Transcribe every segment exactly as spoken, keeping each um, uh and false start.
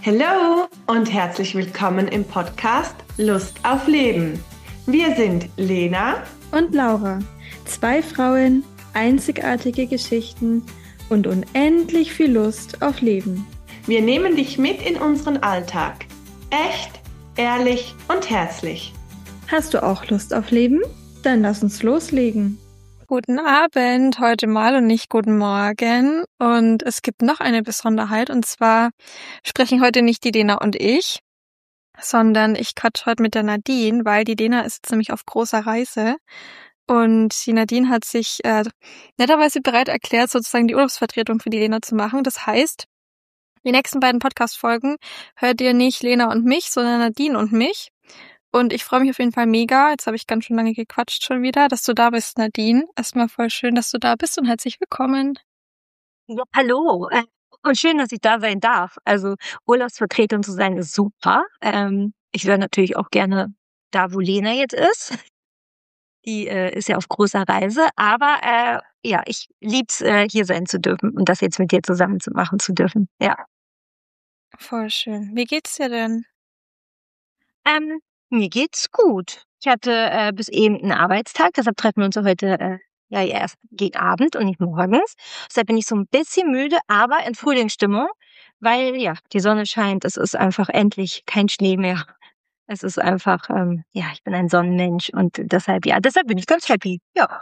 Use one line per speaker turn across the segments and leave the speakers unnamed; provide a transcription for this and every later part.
Hallo und herzlich willkommen im Podcast Lust auf Leben. Wir sind Lena
und Laura, zwei Frauen, einzigartige Geschichten und unendlich viel Lust auf Leben.
Wir nehmen dich mit in unseren Alltag. Echt, ehrlich und herzlich.
Hast du auch Lust auf Leben? Dann lass uns loslegen.
Guten Abend heute mal und nicht guten Morgen. Und es gibt noch eine Besonderheit, und zwar sprechen heute nicht die Lena und ich, sondern ich quatsch heute mit der Nadine, weil die Lena ist jetzt nämlich auf großer Reise. Und die Nadine hat sich äh, netterweise bereit erklärt, sozusagen die Urlaubsvertretung für die Lena zu machen. Das heißt, die nächsten beiden Podcast-Folgen hört ihr nicht Lena und mich, sondern Nadine und mich. Und ich freue mich auf jeden Fall mega, jetzt habe ich ganz schön lange gequatscht schon wieder, dass du da bist, Nadine. Erstmal voll schön, dass du da bist und herzlich willkommen.
Ja, hallo. Äh, Und schön, dass ich da sein darf. Also Urlaubsvertretung zu sein ist super. Ähm, ich wäre natürlich auch gerne da, wo Lena jetzt ist. Die äh, ist ja auf großer Reise. Aber äh, ja, ich lieb's, äh, hier sein zu dürfen und das jetzt mit dir zusammen zu machen zu dürfen. Ja.
Voll schön. Wie geht's dir denn?
Ähm, mir geht's gut. Ich hatte äh, bis eben einen Arbeitstag, deshalb treffen wir uns heute äh, ja erst gegen Abend und nicht morgens. Deshalb bin ich so ein bisschen müde, aber in Frühlingsstimmung, weil ja, die Sonne scheint, es ist einfach endlich kein Schnee mehr. Es ist einfach, ähm, ja, ich bin ein Sonnenmensch und deshalb, ja, deshalb bin ich ganz happy. Ja.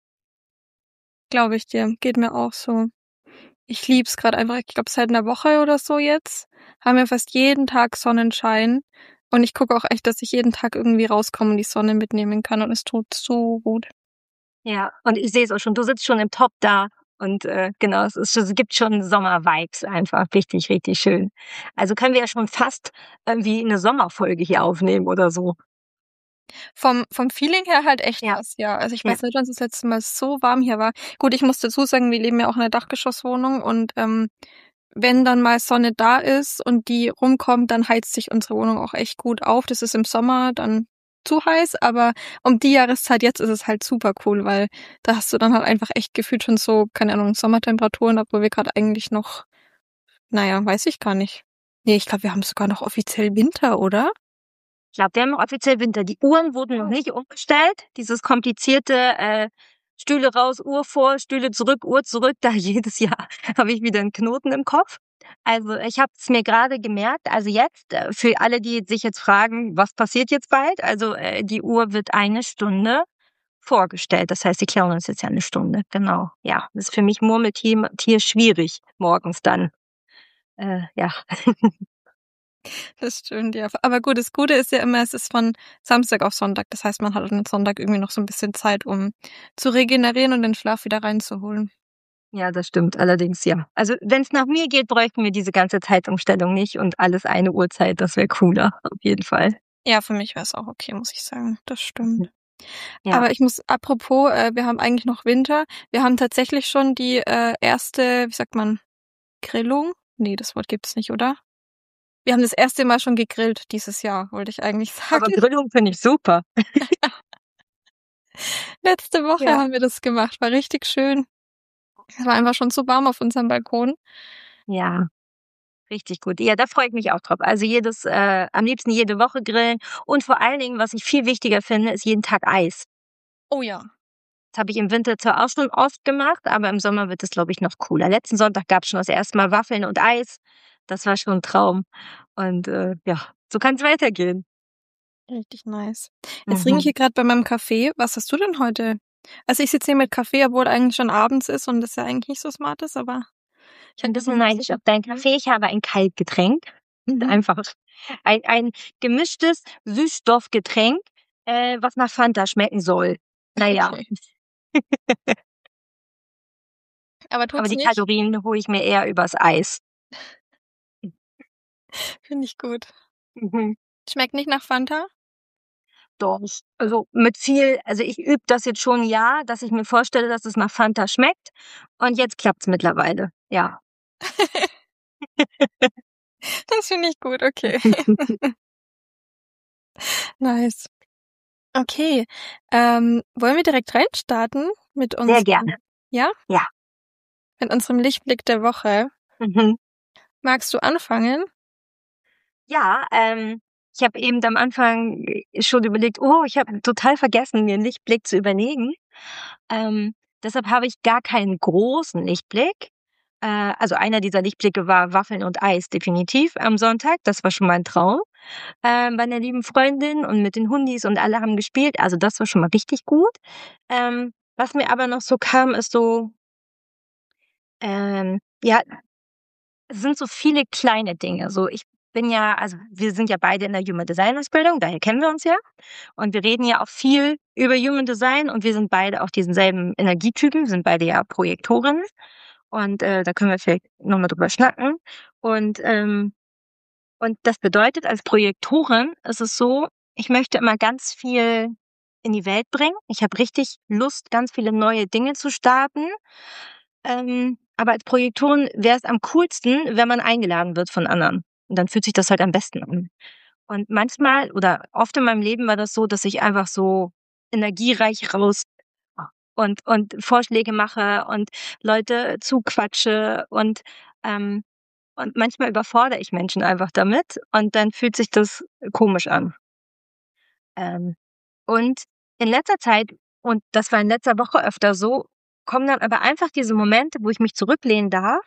Glaube ich dir. Geht mir auch so. Ich lieb's gerade einfach. Ich glaube, seit einer Woche oder so jetzt haben wir fast jeden Tag Sonnenschein. Und ich gucke auch echt, dass ich jeden Tag irgendwie rauskomme und die Sonne mitnehmen kann. Und es tut so gut.
Ja, und ich sehe es auch schon, du sitzt schon im Top da. Und äh, genau, es, ist, es gibt schon Sommer-Vibes einfach. Richtig, richtig schön. Also können wir ja schon fast irgendwie eine Sommerfolge hier aufnehmen oder so.
Vom, vom Feeling her halt echt
Ja.
was, ja. Also ich
Ja.
weiß nicht, wann es das letzte Mal so warm hier war. Gut, ich muss dazu sagen, wir leben ja auch in einer Dachgeschosswohnung und ähm, wenn dann mal Sonne da ist und die rumkommt, dann heizt sich unsere Wohnung auch echt gut auf. Das ist im Sommer dann zu heiß, aber um die Jahreszeit jetzt ist es halt super cool, weil da hast du dann halt einfach echt gefühlt schon so, keine Ahnung, Sommertemperaturen, obwohl wir gerade eigentlich noch, naja, weiß ich gar nicht. Nee, ich glaube, wir haben sogar noch offiziell Winter, oder?
Ich glaube, wir haben noch offiziell Winter. Die Uhren wurden noch nicht umgestellt. Dieses komplizierte äh, Stühle raus, Uhr vor, Stühle zurück, Uhr zurück. Da jedes Jahr habe ich wieder einen Knoten im Kopf. Also ich habe es mir gerade gemerkt. Also jetzt, äh, für alle, die sich jetzt fragen, was passiert jetzt bald? Also äh, die Uhr wird eine Stunde vorgestellt. Das heißt, die klauen uns jetzt ja eine Stunde. Genau, ja. Das ist für mich Murmeltier Tier schwierig morgens dann. Äh, ja.
Das stimmt, ja. Aber gut, das Gute ist ja immer, es ist von Samstag auf Sonntag. Das heißt, man hat am Sonntag irgendwie noch so ein bisschen Zeit, um zu regenerieren und den Schlaf wieder reinzuholen.
Ja, das stimmt. Allerdings, ja. Also wenn es nach mir geht, bräuchten wir diese ganze Zeitumstellung nicht und alles eine Uhrzeit. Das wäre cooler, auf jeden Fall.
Ja, für mich wäre es auch okay, muss ich sagen. Das stimmt.
Ja.
Aber ich muss, apropos, äh, wir haben eigentlich noch Winter. Wir haben tatsächlich schon die äh, erste, wie sagt man, Grillung? Nee, das Wort gibt's nicht, oder? Wir haben das erste Mal schon gegrillt dieses Jahr, wollte ich eigentlich sagen.
Aber Grillung finde ich super.
Letzte Woche
Ja.
haben wir das gemacht, war richtig schön. Es war einfach schon so warm auf unserem Balkon.
Ja, richtig gut. Ja, da freue ich mich auch drauf. Also jedes, äh, am liebsten jede Woche grillen. Und vor allen Dingen, was ich viel wichtiger finde, ist jeden Tag Eis.
Oh ja.
Das habe ich im Winter zwar auch schon oft gemacht, aber im Sommer wird es, glaube ich, noch cooler. Letzten Sonntag gab es schon das erste Mal Waffeln und Eis. Das war schon ein Traum. Und äh, ja, so kann es weitergehen.
Richtig nice. Jetzt
Mhm.
trinke ich hier gerade bei meinem Kaffee. Was hast du denn heute? Also ich sitze hier mit Kaffee, obwohl eigentlich schon abends ist und das ja eigentlich nicht so smart ist, aber
Ich bin ein bisschen neidisch auf deinen Kaffee. Ich habe ein Kaltgetränk.
Mhm.
Einfach ein, ein gemischtes Süßstoffgetränk, äh, was nach Fanta schmecken soll. Naja,
Okay. Aber tut's
aber die
nicht?
Kalorien hole ich mir eher übers Eis.
Finde ich gut.
Mhm.
Schmeckt nicht nach Fanta?
Doch. Also mit viel, also ich übe das jetzt schon ein Jahr, dass ich mir vorstelle, dass es nach Fanta schmeckt. Und jetzt klappt's mittlerweile. Ja.
Das finde ich gut, okay. Nice. Okay. Ähm, wollen wir direkt reinstarten mit
Sehr
unserem,
gerne.
ja?
Ja.
Mit unserem Lichtblick der Woche.
Mhm.
Magst du anfangen?
Ja, ähm, ich habe eben am Anfang schon überlegt, oh, ich habe total vergessen, mir 'n Lichtblick zu überlegen. Ähm, deshalb habe ich gar keinen großen Lichtblick. Äh, also einer dieser Lichtblicke war Waffeln und Eis definitiv am Sonntag. Das war schon mal 'n Traum, ähm, bei 'ner lieben Freundin und mit den Hundis und alle haben gespielt. Also, das war schon mal richtig gut. Ähm, was mir aber noch so kam, ist so ähm, ja, es sind so viele kleine Dinge. So, ich bin ja also, wir sind ja beide in der Human Design Ausbildung, daher kennen wir uns ja. Und wir reden ja auch viel über Human Design und wir sind beide auch denselben Energietypen, sind beide ja Projektorinnen. Und, äh, da können wir vielleicht noch mal drüber schnacken. Und, ähm und das bedeutet, als Projektorin ist es so, ich möchte immer ganz viel in die Welt bringen. Ich habe richtig Lust, ganz viele neue Dinge zu starten. Ähm, aber als Projektorin wäre es am coolsten, wenn man eingeladen wird von anderen. Und dann fühlt sich das halt am besten an. Und manchmal oder oft in meinem Leben war das so, dass ich einfach so energiereich raus und und Vorschläge mache und Leute zuquatsche und, ähm und manchmal überfordere ich Menschen einfach damit und dann fühlt sich das komisch an. Ähm, und in letzter Zeit, und das war in letzter Woche öfter so, kommen dann aber einfach diese Momente, wo ich mich zurücklehnen darf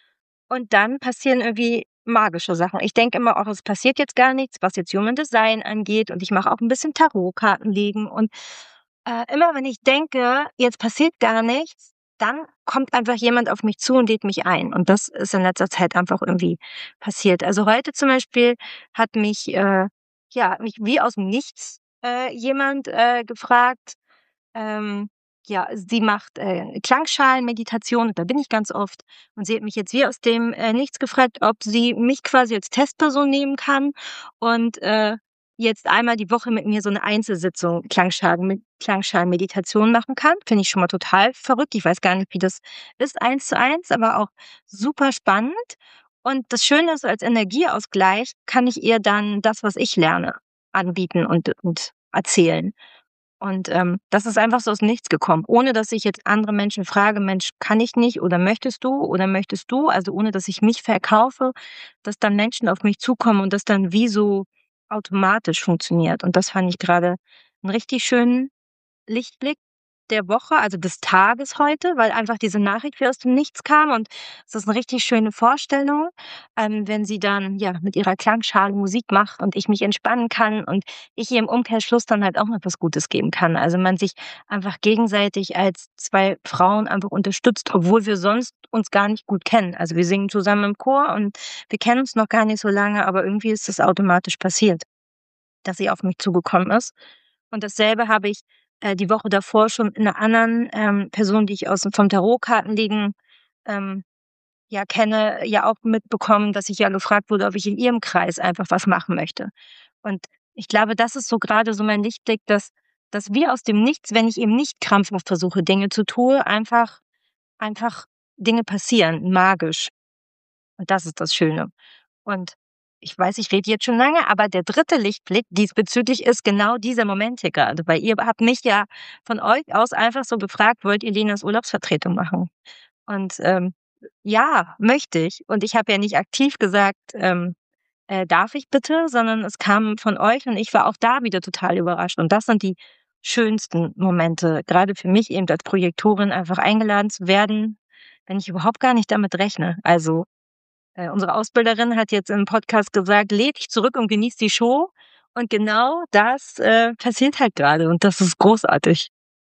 und dann passieren irgendwie magische Sachen. Ich denke immer auch, es passiert jetzt gar nichts, was jetzt Human Design angeht und ich mache auch ein bisschen Tarotkarten legen und, äh, immer wenn ich denke, jetzt passiert gar nichts, dann kommt einfach jemand auf mich zu und lädt mich ein und das ist in letzter Zeit einfach irgendwie passiert. Also, heute zum Beispiel hat mich, äh ja, hat mich wie aus'm Nichts, äh, jemand, äh, gefragt, ähm, ja, sie macht, äh, Klangschalenmeditation, da bin ich ganz oft. Und sie hat mich jetzt wie aus dem, äh, Nichts gefragt, ob sie mich quasi als Testperson nehmen kann und, äh, jetzt einmal die Woche mit mir so 'ne Einzelsitzung Klangschalen mit Klangschalenmeditation machen kann. Finde ich schon mal total verrückt. Ich weiß gar nicht, wie das ist eins zu eins, aber auch super spannend. Und das Schöne ist, als Energieausgleich kann ich ihr dann das, was ich lerne, anbieten und und erzählen. Und, ähm, das ist einfach so aus Nichts gekommen, ohne dass ich jetzt andere Menschen frage: „Mensch, kann ich nicht oder möchtest du oder möchtest du?“ Also, ohne dass ich mich verkaufe, dass dann Menschen auf mich zukommen und das dann wie so automatisch funktioniert. Und das fand ich grade 'n richtig schönen Lichtblick der Woche, also des Tages heute, weil einfach diese Nachricht wie aus dem Nichts kam und es ist 'ne richtig schöne Vorstellung, ähm, wenn sie dann, ja, mit ihrer Klangschale Musik macht und ich mich entspannen kann und ich ihr im Umkehrschluss dann halt auch noch was Gutes geben kann. Also, man sich einfach gegenseitig als zwei Frauen einfach unterstützt, obwohl wir sonst uns gar nicht gut kennen. Also, wir singen zusammen im Chor und wir kennen uns noch gar nicht so lange, aber irgendwie ist das automatisch passiert, dass sie auf mich zugekommen ist. Und dasselbe habe ich, äh, die Woche davor schon in 'ner anderen, ähm, Person, die ich aus'm vom Tarotkartenlegen, ähm, ja, kenne, ja auch mitbekommen, dass ich ja gefragt wurde, ob ich in ihrem Kreis einfach was machen möchte. Und ich glaube, das ist so grade so mein Lichtblick, dass dass wie aus dem Nichts, wenn ich eben nicht krampfhaft versuche, Dinge zu tue, einfach einfach Dinge passieren, magisch. Und das ist das Schöne. Und ich weiß, ich rede jetzt schon lange, aber der dritte Lichtblick diesbezüglich ist genau dieser Moment hier grade, weil ihr habt mich ja von euch aus einfach so gefragt: „Wollt ihr Lenas Urlaubsvertretung machen?“ Und, ähm, ja, möchte ich. Und ich habe ja nicht aktiv gesagt, ähm, äh: „Darf ich bitte?“, sondern es kam von euch und ich war auch da wieder total überrascht. Und das sind die schönsten Momente, grade für mich eben als Projektorin einfach eingeladen zu werden, wenn ich überhaupt gar nicht damit rechne. Also, äh, unsere Ausbilderin hat jetzt im Podcast gesagt: „Lehn dich zurück und genieß die Show.“ Und genau das, äh, passiert halt grade und das ist großartig.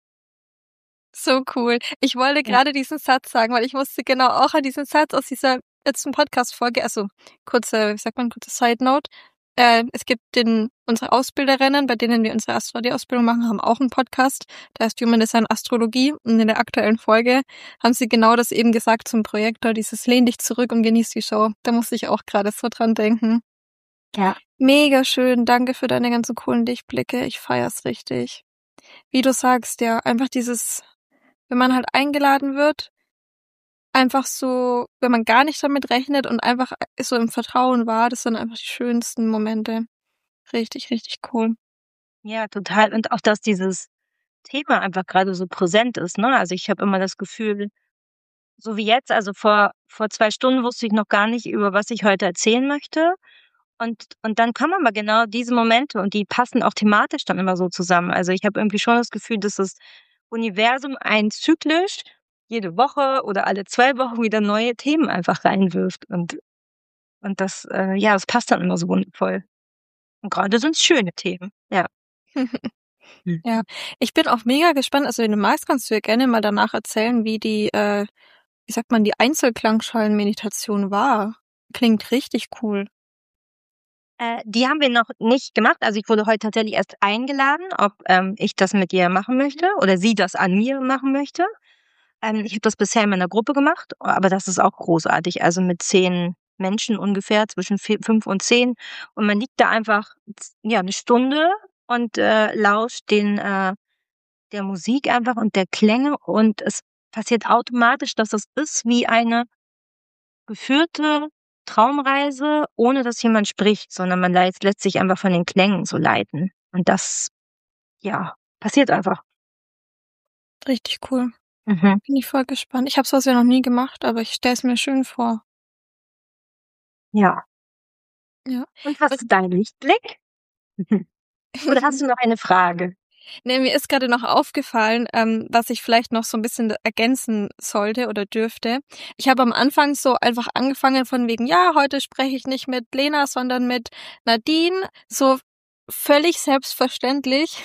So cool. Ich wollte
Ja.
gerade diesen Satz sagen, weil ich musste genau auch an diesen Satz aus dieser letzten Podcast-Folge, also kurze, wie sagt man, kurze Side Note. Äh, es gibt den, unsere Ausbilderinnen, bei denen wir unsere Astrologie-Ausbildung machen, haben auch einen Podcast, der heißt Human Design Astrologie. Und in der aktuellen Folge haben sie genau das eben gesagt zum Projektor, dieses Lehn dich zurück und genieß die Show. Da musste ich auch gerade so dran denken.
Ja.
Mega schön. Danke für deine ganzen coolen Lichtblicke. Ich feier's richtig. Wie du sagst, ja, einfach dieses, wenn man halt eingeladen wird, einfach so, wenn man gar nicht damit rechnet und einfach so im Vertrauen war, das sind einfach die schönsten Momente. Richtig, richtig cool.
Ja, total. Und auch, dass dieses Thema einfach gerade so präsent ist, ne? Also, ich habe immer das Gefühl, so wie jetzt, also vor vor zwei Stunden wusste ich noch gar nicht, über was ich heute erzählen möchte. Und, und dann kommen aber genau diese Momente und die passen auch thematisch dann immer so zusammen. Also ich habe irgendwie schon das Gefühl, dass das Universum ein zyklisch jede Woche oder alle zwei Wochen wieder neue Themen einfach reinwirft. Und, und das, äh, ja, das passt dann immer so wundervoll. Und gerade sind es schöne Themen. Ja. Hm.
Ja, ich bin auch mega gespannt. Also wenn du magst, kannst du ja gerne mal danach erzählen, wie die, äh, wie sagt man, die Einzelklangschalenmeditation war. Klingt richtig cool.
Äh, die haben wir noch nicht gemacht. Also ich wurde heute tatsächlich erst eingeladen, ob ähm, ich das mit ihr machen möchte oder sie das an mir machen möchte. Ähm, ich habe das bisher in meiner Gruppe gemacht, aber das ist auch großartig. Also mit zehn Menschen ungefähr, zwischen vier, fünf und zehn. Und man liegt da einfach ja eine Stunde und äh, lauscht den äh, der Musik einfach und der Klänge und es passiert automatisch, dass es ist wie eine geführte Traumreise, ohne dass jemand spricht, sondern man lässt, lässt sich einfach von den Klängen so leiten. Und das, ja, passiert einfach.
Richtig cool.
Mhm.
Bin ich voll gespannt. Ich habe sowas ja noch nie gemacht, aber ich stelle es mir schön vor.
Ja.
Ja.
Und was ist dein Lichtblick? Oder hast du noch eine Frage?
Nee, mir ist gerade noch aufgefallen, ähm, was ich vielleicht noch so ein bisschen ergänzen sollte oder dürfte. Ich habe am Anfang so einfach angefangen von wegen, ja, heute spreche ich nicht mit Lena, sondern mit Nadine. So völlig selbstverständlich.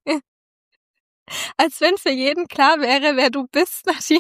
Als wenn für jeden klar wäre, wer du bist, Nadine.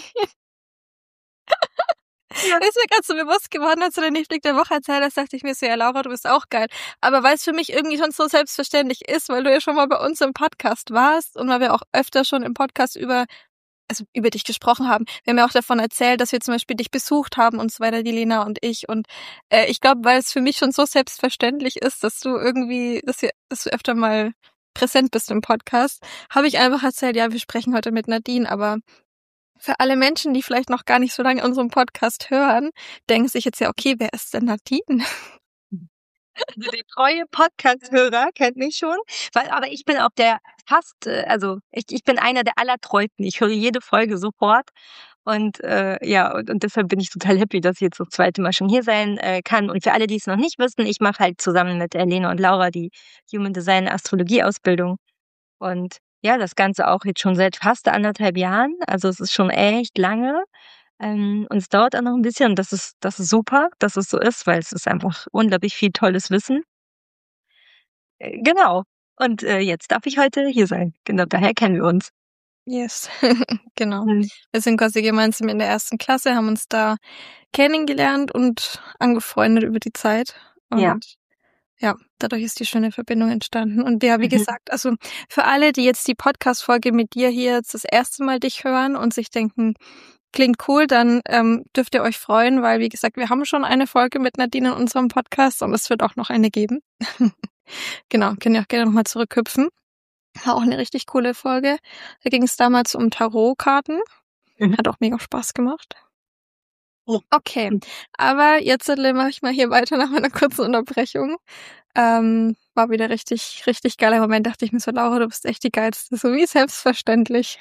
Ja.
Ist mir gerade so bewusst geworden, als du den Lichtblick der Woche erzählt hast, dachte ich mir so, ja Laura, du bist auch geil. Aber weil es für mich irgendwie schon so selbstverständlich ist, weil du ja schon mal bei uns im Podcast warst und weil wir auch öfter schon im Podcast über, also über dich gesprochen haben. Wir haben ja auch davon erzählt, dass wir zum Beispiel dich besucht haben und so weiter, die Lena und ich. Und äh, ich glaube, weil es für mich schon so selbstverständlich ist, dass du irgendwie, dass, wir, dass du öfter mal präsent bist im Podcast, habe ich einfach erzählt, ja, wir sprechen heute mit Nadine, aber für alle Menschen, die vielleicht noch gar nicht so lange unseren Podcast hören, denken sich jetzt ja, okay, wer ist denn Nadine?
Also der treue Podcast-Hörer kennt mich schon, weil, aber ich bin auch der fast, äh, also ich, ich bin einer der allertreuesten. Ich höre jede Folge sofort und äh, ja, und, und deshalb bin ich total happy, dass ich jetzt das zweite Mal schon hier sein äh, kann. Und für alle, die es noch nicht wissen, ich mache halt zusammen mit Lena und Laura die Human Design Astrologie-Ausbildung und ja, das Ganze auch jetzt schon seit fast anderthalb Jahren. Also es ist schon echt lange. Ähm, und es dauert auch noch ein bisschen. Und das ist, das ist super, dass es so ist, weil es ist einfach unglaublich viel tolles Wissen. Äh, genau. Und äh, jetzt darf ich heute hier sein. Genau, daher kennen wir uns.
Yes, genau.
Mhm.
Wir sind quasi gemeinsam in der ersten Klasse, haben uns da kennengelernt und angefreundet über die Zeit. Und
Ja.
ja, dadurch ist die schöne Verbindung entstanden. Und ja, wie
Mhm.
gesagt, also für alle, die jetzt die Podcast-Folge mit dir hier jetzt das erste Mal dich hören und sich denken, klingt cool, dann ähm, dürft ihr euch freuen, weil, wie gesagt, wir haben schon eine Folge mit Nadine in unserem Podcast und es wird auch noch eine geben. Genau, könnt ihr auch gerne nochmal zurückhüpfen. War auch eine richtig coole Folge. Da ging es damals um Tarotkarten.
Mhm.
Hat auch mega Spaß gemacht.
Ja.
Okay,
Mhm.
aber jetzt äh, mache ich mal hier weiter nach meiner kurzen Unterbrechung. Ähm, war wieder richtig, richtig geiler Moment. Dachte ich mir so, Laura, du bist echt die Geilste. So wie selbstverständlich.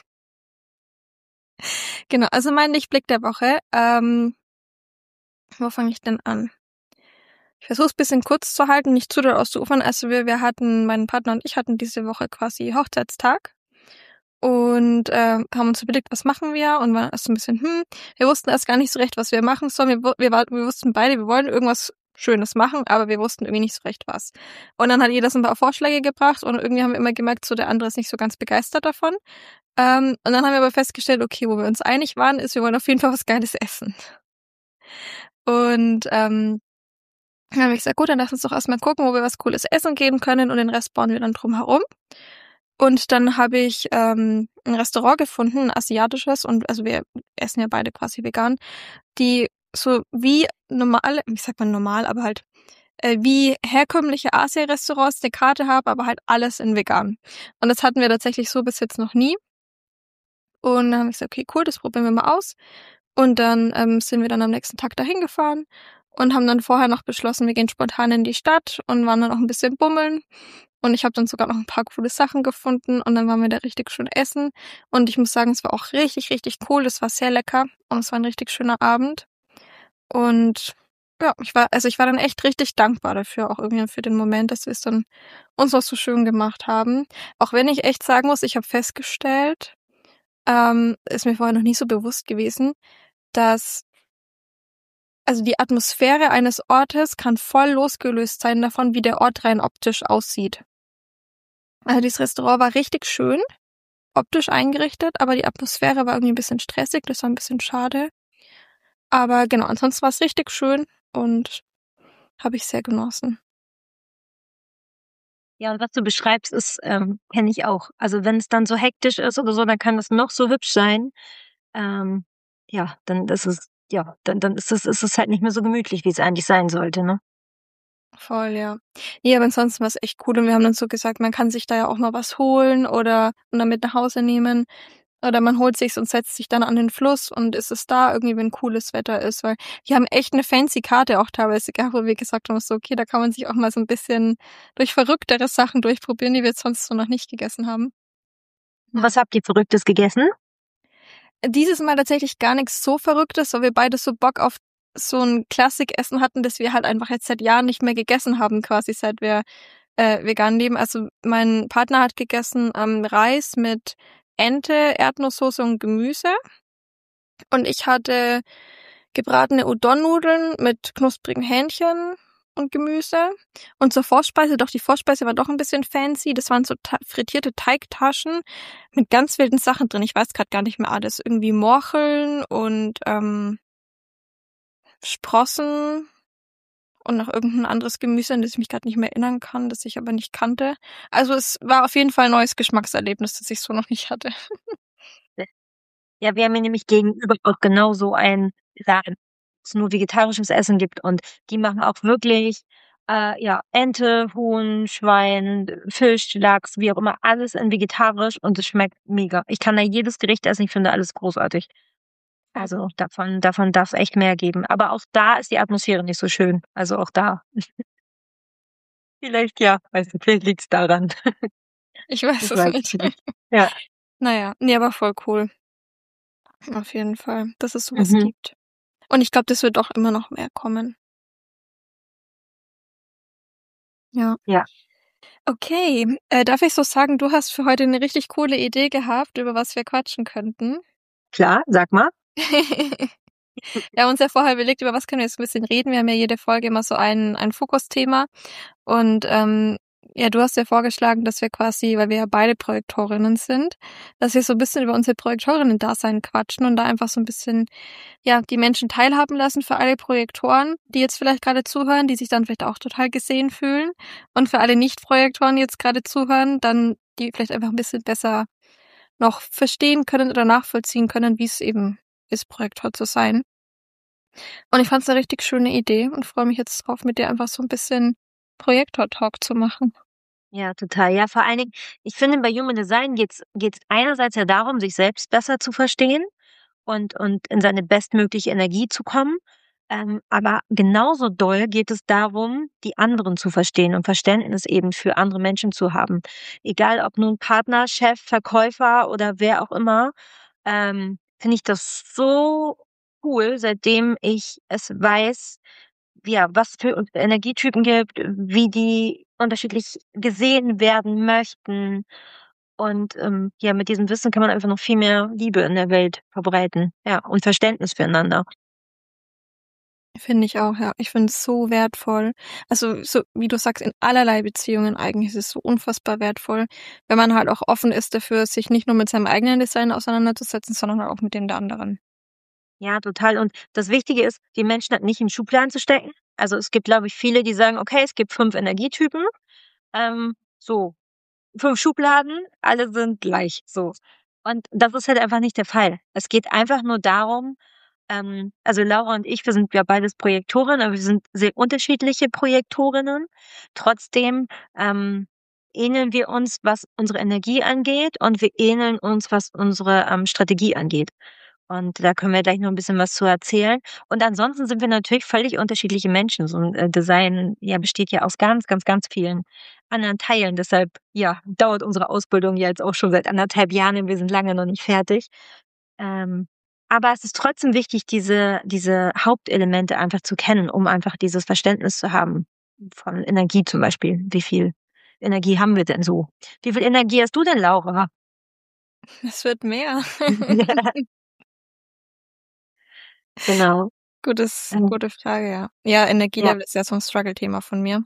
Genau, also mein Lichtblick der Woche. Ähm, wo fange ich denn an? Ich versuche es ein bisschen kurz zu halten, nicht zu doll auszuufern. Also wir, wir hatten, mein Partner und ich hatten diese Woche quasi Hochzeitstag und äh, haben uns überlegt, was machen wir und waren erst so ein bisschen, hm, wir wussten erst gar nicht so recht, was wir machen sollen. Wir, wir, wir wussten beide, wir wollen irgendwas Schönes machen, aber wir wussten irgendwie nicht so recht was. Und dann hat jeder so ein paar Vorschläge gebracht und irgendwie haben wir immer gemerkt, so der andere ist nicht so ganz begeistert davon. Ähm, und dann haben wir aber festgestellt, okay, wo wir uns einig waren, ist, wir wollen auf jeden Fall was Geiles essen. Und ähm, dann habe ich gesagt, gut, dann lass uns doch erstmal gucken, wo wir was Cooles essen gehen können und den Rest bauen wir dann drum herum. Und dann habe ich ähm, ein Restaurant gefunden, ein asiatisches, und also wir essen ja beide quasi vegan, die so wie normal, ich sag mal normal, aber halt äh, wie herkömmliche Asia-Restaurants eine Karte haben, aber halt alles in vegan. Und das hatten wir tatsächlich so bis jetzt noch nie. Und dann habe ich gesagt, okay, cool, das probieren wir mal aus. Und dann ähm, sind wir dann am nächsten Tag dahin gefahren und haben dann vorher noch beschlossen, wir gehen spontan in die Stadt und waren dann auch ein bisschen bummeln. Und ich habe dann sogar noch ein paar coole Sachen gefunden und dann waren wir da richtig schön essen. Und ich muss sagen, es war auch richtig, richtig cool. Es war sehr lecker und es war ein richtig schöner Abend. Und ja, ich war, also ich war dann echt richtig dankbar dafür, auch irgendwie für den Moment, dass wir es dann uns auch so schön gemacht haben. Auch wenn ich echt sagen muss, ich habe festgestellt, ähm, ist mir vorher noch nie so bewusst gewesen, dass also die Atmosphäre eines Ortes kann voll losgelöst sein davon, wie der Ort rein optisch aussieht. Also dieses Restaurant war richtig schön, optisch eingerichtet, aber die Atmosphäre war irgendwie ein bisschen stressig, das war ein bisschen schade. Aber genau, ansonsten war es richtig schön und habe ich sehr genossen.
Ja, und was du beschreibst, ist, ähm, kenne ich auch. Also wenn es dann so hektisch ist oder so, dann kann das noch so hübsch sein. Ähm, ja, dann ist es, ja, dann, dann ist es, ist es halt nicht mehr so gemütlich, wie es eigentlich sein sollte, ne?
Voll, ja. Nee, aber ansonsten war es echt cool und wir haben dann so gesagt, man kann sich da ja auch mal was holen oder und dann mit nach Hause nehmen. Oder man holt sich's und setzt sich dann an den Fluss und ist es da irgendwie, wenn cooles Wetter ist, weil die haben echt eine fancy Karte auch teilweise gehabt, wo wir gesagt haben, so, okay, da kann man sich auch mal so ein bisschen durch verrücktere Sachen durchprobieren, die wir jetzt sonst so noch nicht gegessen haben.
Und was habt ihr Verrücktes gegessen?
Dieses Mal tatsächlich gar nichts so Verrücktes, weil wir beide so Bock auf so ein Klassikessen hatten, das wir halt einfach jetzt seit Jahren nicht mehr gegessen haben, quasi seit wir äh, vegan leben. Also mein Partner hat gegessen ähm, Reis mit Ente, Erdnusssoße und Gemüse. Und ich hatte gebratene Udon-Nudeln mit knusprigen Hähnchen und Gemüse. Und zur Vorspeise, doch die Vorspeise war doch ein bisschen fancy. Das waren so ta- frittierte Teigtaschen mit ganz wilden Sachen drin. Ich weiß gerade gar nicht mehr alles. Irgendwie Morcheln und ähm, Sprossen und noch irgendein anderes Gemüse, an das ich mich gerade nicht mehr erinnern kann, das ich aber nicht kannte. Also es war auf jeden Fall ein neues Geschmackserlebnis, das ich so noch nicht hatte.
Ja, wir haben hier nämlich gegenüber auch genau so einen Laden, wo es nur vegetarisches Essen gibt und die machen auch wirklich, äh, ja, Ente, Huhn, Schwein, Fisch, Lachs, wie auch immer, alles in vegetarisch und es schmeckt mega. Ich kann da jedes Gericht essen, ich finde alles großartig. Also davon, davon darf es echt mehr geben. Aber auch da ist die Atmosphäre nicht so schön. Also auch da. Vielleicht ja, weißt du, vielleicht liegt's daran.
Ich weiß
Ich
es
weiß
nicht.
es nicht. Ja.
Naja, nee, aber voll cool. Auf jeden Fall, dass es sowas
Mhm.
gibt. Und ich glaube, das wird auch immer noch mehr kommen. Ja.
Ja.
Okay, äh, darf ich so sagen, du hast für heute eine richtig coole Idee gehabt, über was wir quatschen könnten?
Klar, sag mal.
Wir haben uns ja vorher überlegt, über was können wir jetzt ein bisschen reden. Wir haben ja jede Folge immer so ein, ein Fokusthema. Und ähm, ja, du hast ja vorgeschlagen, dass wir quasi, weil wir ja beide Projektorinnen sind, dass wir so ein bisschen über unsere Projektorinnen-Dasein quatschen und da einfach so ein bisschen, ja, die Menschen teilhaben lassen für alle Projektoren, die jetzt vielleicht gerade zuhören, die sich dann vielleicht auch total gesehen fühlen. Und für alle Nicht-Projektoren, die jetzt gerade zuhören, dann die vielleicht einfach ein bisschen besser noch verstehen können oder nachvollziehen können, wie es eben ist, Projektor zu sein. Und ich fand es eine richtig schöne Idee und freue mich jetzt drauf, mit dir einfach so ein bisschen Projektor-Talk zu machen.
Ja, total. Ja, vor allen Dingen, ich finde, bei Human Design geht's geht's einerseits ja darum, sich selbst besser zu verstehen und und in seine bestmögliche Energie zu kommen. Ähm, aber genauso doll geht es darum, die anderen zu verstehen und Verständnis eben für andere Menschen zu haben. Egal ob nun Partner, Chef, Verkäufer oder wer auch immer, ähm, finde ich das so cool, seitdem ich es weiß, ja, was für Energietypen gibt, wie die unterschiedlich gesehen werden möchten. Und ähm, ja, mit diesem Wissen kann man einfach noch viel mehr Liebe in der Welt verbreiten. Ja, und Verständnis füreinander.
Finde ich auch, ja. Ich finde es so wertvoll. Also, so wie du sagst, in allerlei Beziehungen eigentlich ist es so unfassbar wertvoll, wenn man halt auch offen ist dafür, sich nicht nur mit seinem eigenen Design auseinanderzusetzen, sondern halt auch mit dem der anderen.
Ja, total. Und das Wichtige ist, die Menschen halt nicht in Schubladen zu stecken. Also es gibt, glaube ich, viele, die sagen, okay, es gibt fünf Energietypen. Ähm, so, fünf Schubladen, alle sind gleich. So. Und das ist halt einfach nicht der Fall. Es geht einfach nur darum, ähm, also Laura und ich, wir sind ja beides Projektorinnen, aber wir sind sehr unterschiedliche Projektorinnen. Trotzdem ähm, ähneln wir uns, was unsere Energie angeht, und wir ähneln uns, was unsere ähm, Strategie angeht. Und da können wir gleich noch ein bisschen was zu erzählen. Und ansonsten sind wir natürlich völlig unterschiedliche Menschen. So ein äh, Design, ja, besteht ja aus ganz, ganz, ganz vielen anderen Teilen. Deshalb, ja, dauert unsere Ausbildung ja jetzt auch schon seit anderthalb Jahren und wir sind lange noch nicht fertig. Ähm, aber es ist trotzdem wichtig, diese, diese Hauptelemente einfach zu kennen, um einfach dieses Verständnis zu haben von Energie zum Beispiel. Wie viel Energie haben wir denn so? Wie viel Energie hast du denn, Laura?
Es wird mehr.
Genau.
Gutes,
Ähm,
gute Frage, ja. Ja,
ja,
Energielevel ist ja so ein Struggle-Thema von mir.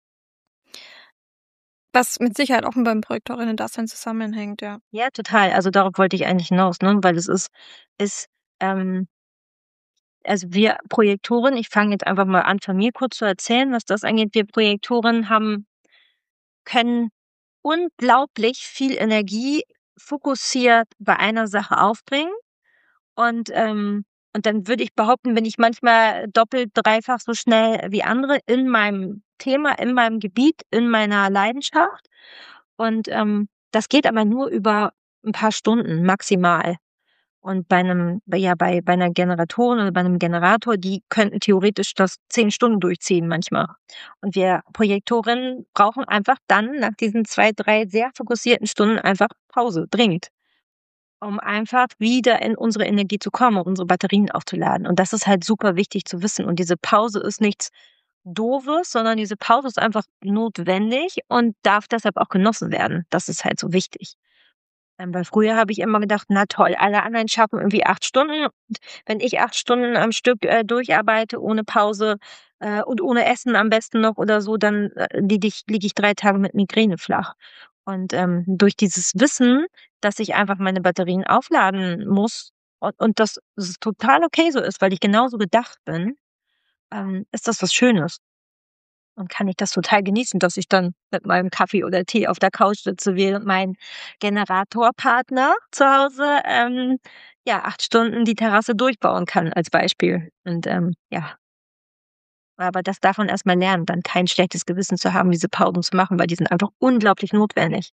Was mit Sicherheit auch mit beim Projektorinnen-Dasein zusammenhängt, ja.
ja, total. Also darauf wollte ich eigentlich hinaus, ne? Weil es ist, ist, ähm, also wir Projektoren, ich fange jetzt einfach mal an, von mir kurz zu erzählen, was das angeht. Wir Projektoren haben, können unglaublich viel Energie fokussiert bei einer Sache aufbringen. Und, ähm, und dann würde ich behaupten, bin ich manchmal doppelt, dreifach so schnell wie andere in meinem Thema, in meinem Gebiet, in meiner Leidenschaft. Und ähm, das geht aber nur über ein paar Stunden maximal. Und bei einem, bei- ja, bei, bei einer Generatorin oder bei einem Generator, die könnten theoretisch das zehn Stunden durchziehen manchmal. Und wir Projektorinnen brauchen einfach dann nach diesen zwei, drei sehr fokussierten Stunden einfach Pause, dringend, um einfach wieder in unsere Energie zu kommen, um unsere Batterien aufzuladen. Und das ist halt super wichtig zu wissen. Und diese Pause ist nichts Doofes, sondern diese Pause ist einfach notwendig und darf deshalb auch genossen werden. Das ist halt so wichtig. Ähm, weil früher habe ich immer gedacht, na toll, alle anderen schaffen irgendwie acht Stunden. Und wenn ich acht Stunden am Stück äh, durcharbeite, ohne Pause äh, und ohne Essen am besten noch oder so, dann äh, liege ich, lieg ich drei Tage mit Migräne flach. Und ähm, durch dieses Wissen, dass ich einfach meine Batterien aufladen muss und, und dass es total okay so ist, weil ich genauso gedacht bin, ähm, ist das was Schönes. Und kann ich das total genießen, dass ich dann mit meinem Kaffee oder Tee auf der Couch sitze, während mein Generatorpartner zu Hause, ähm, ja, acht Stunden die Terrasse durchbauen kann als Beispiel. Und ähm, ja, aber das darf man erst mal lernen, dann kein schlechtes Gewissen zu haben, diese Pausen zu machen, weil die sind einfach unglaublich notwendig.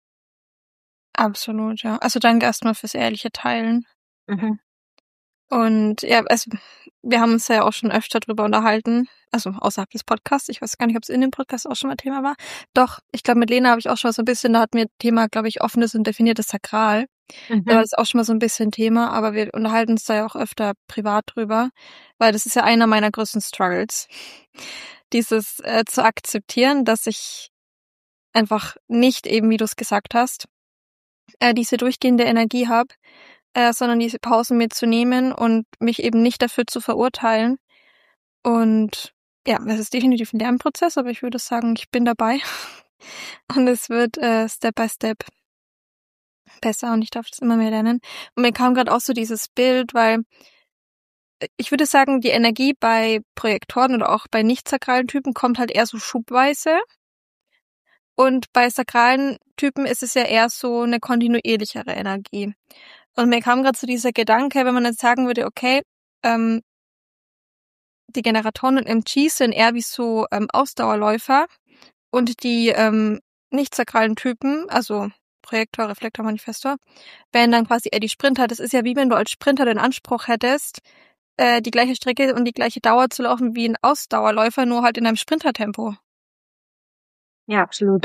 Absolut, ja. Also danke erstmal fürs ehrliche Teilen.
Mhm.
Und ja, also wir haben uns ja auch schon öfter drüber unterhalten, also außerhalb des Podcasts. Ich weiß gar nicht, ob es in dem Podcast auch schon mal Thema war. Doch, ich glaube, mit Lena habe ich auch schon mal so ein bisschen, da hatten wir Thema, glaube ich, offenes und definiertes Sakral. Da war
Mhm.
das auch schon mal so ein bisschen Thema, aber wir unterhalten uns da ja auch öfter privat drüber, weil das ist ja einer meiner größten Struggles. Dieses äh, zu akzeptieren, dass ich einfach nicht eben, wie du es gesagt hast, äh, diese durchgehende Energie habe, äh, sondern diese Pausen mir zu nehmen und mich eben nicht dafür zu verurteilen. Und ja, das ist definitiv ein Lernprozess, aber ich würde sagen, ich bin dabei. Und es wird äh, Step by Step besser und ich darf das immer mehr lernen. Und mir kam gerade auch so dieses Bild, weil ich würde sagen, die Energie bei Projektoren oder auch bei nicht sakralen Typen kommt halt eher so schubweise. Und bei sakralen Typen ist es ja eher so eine kontinuierlichere Energie. Und mir kam gerade so dieser Gedanke, wenn man jetzt sagen würde, okay, ähm, die Generatoren und M Gs sind eher wie so ähm, Ausdauerläufer und die ähm, nicht sakralen Typen, also Projektor, Reflektor, Manifestor, wären dann quasi eher die Sprinter. Das ist ja wie wenn du als Sprinter den Anspruch hättest, äh, die gleiche Strecke und die gleiche Dauer zu laufen wie ein Ausdauerläufer, nur halt in einem Sprintertempo.
Ja, absolut.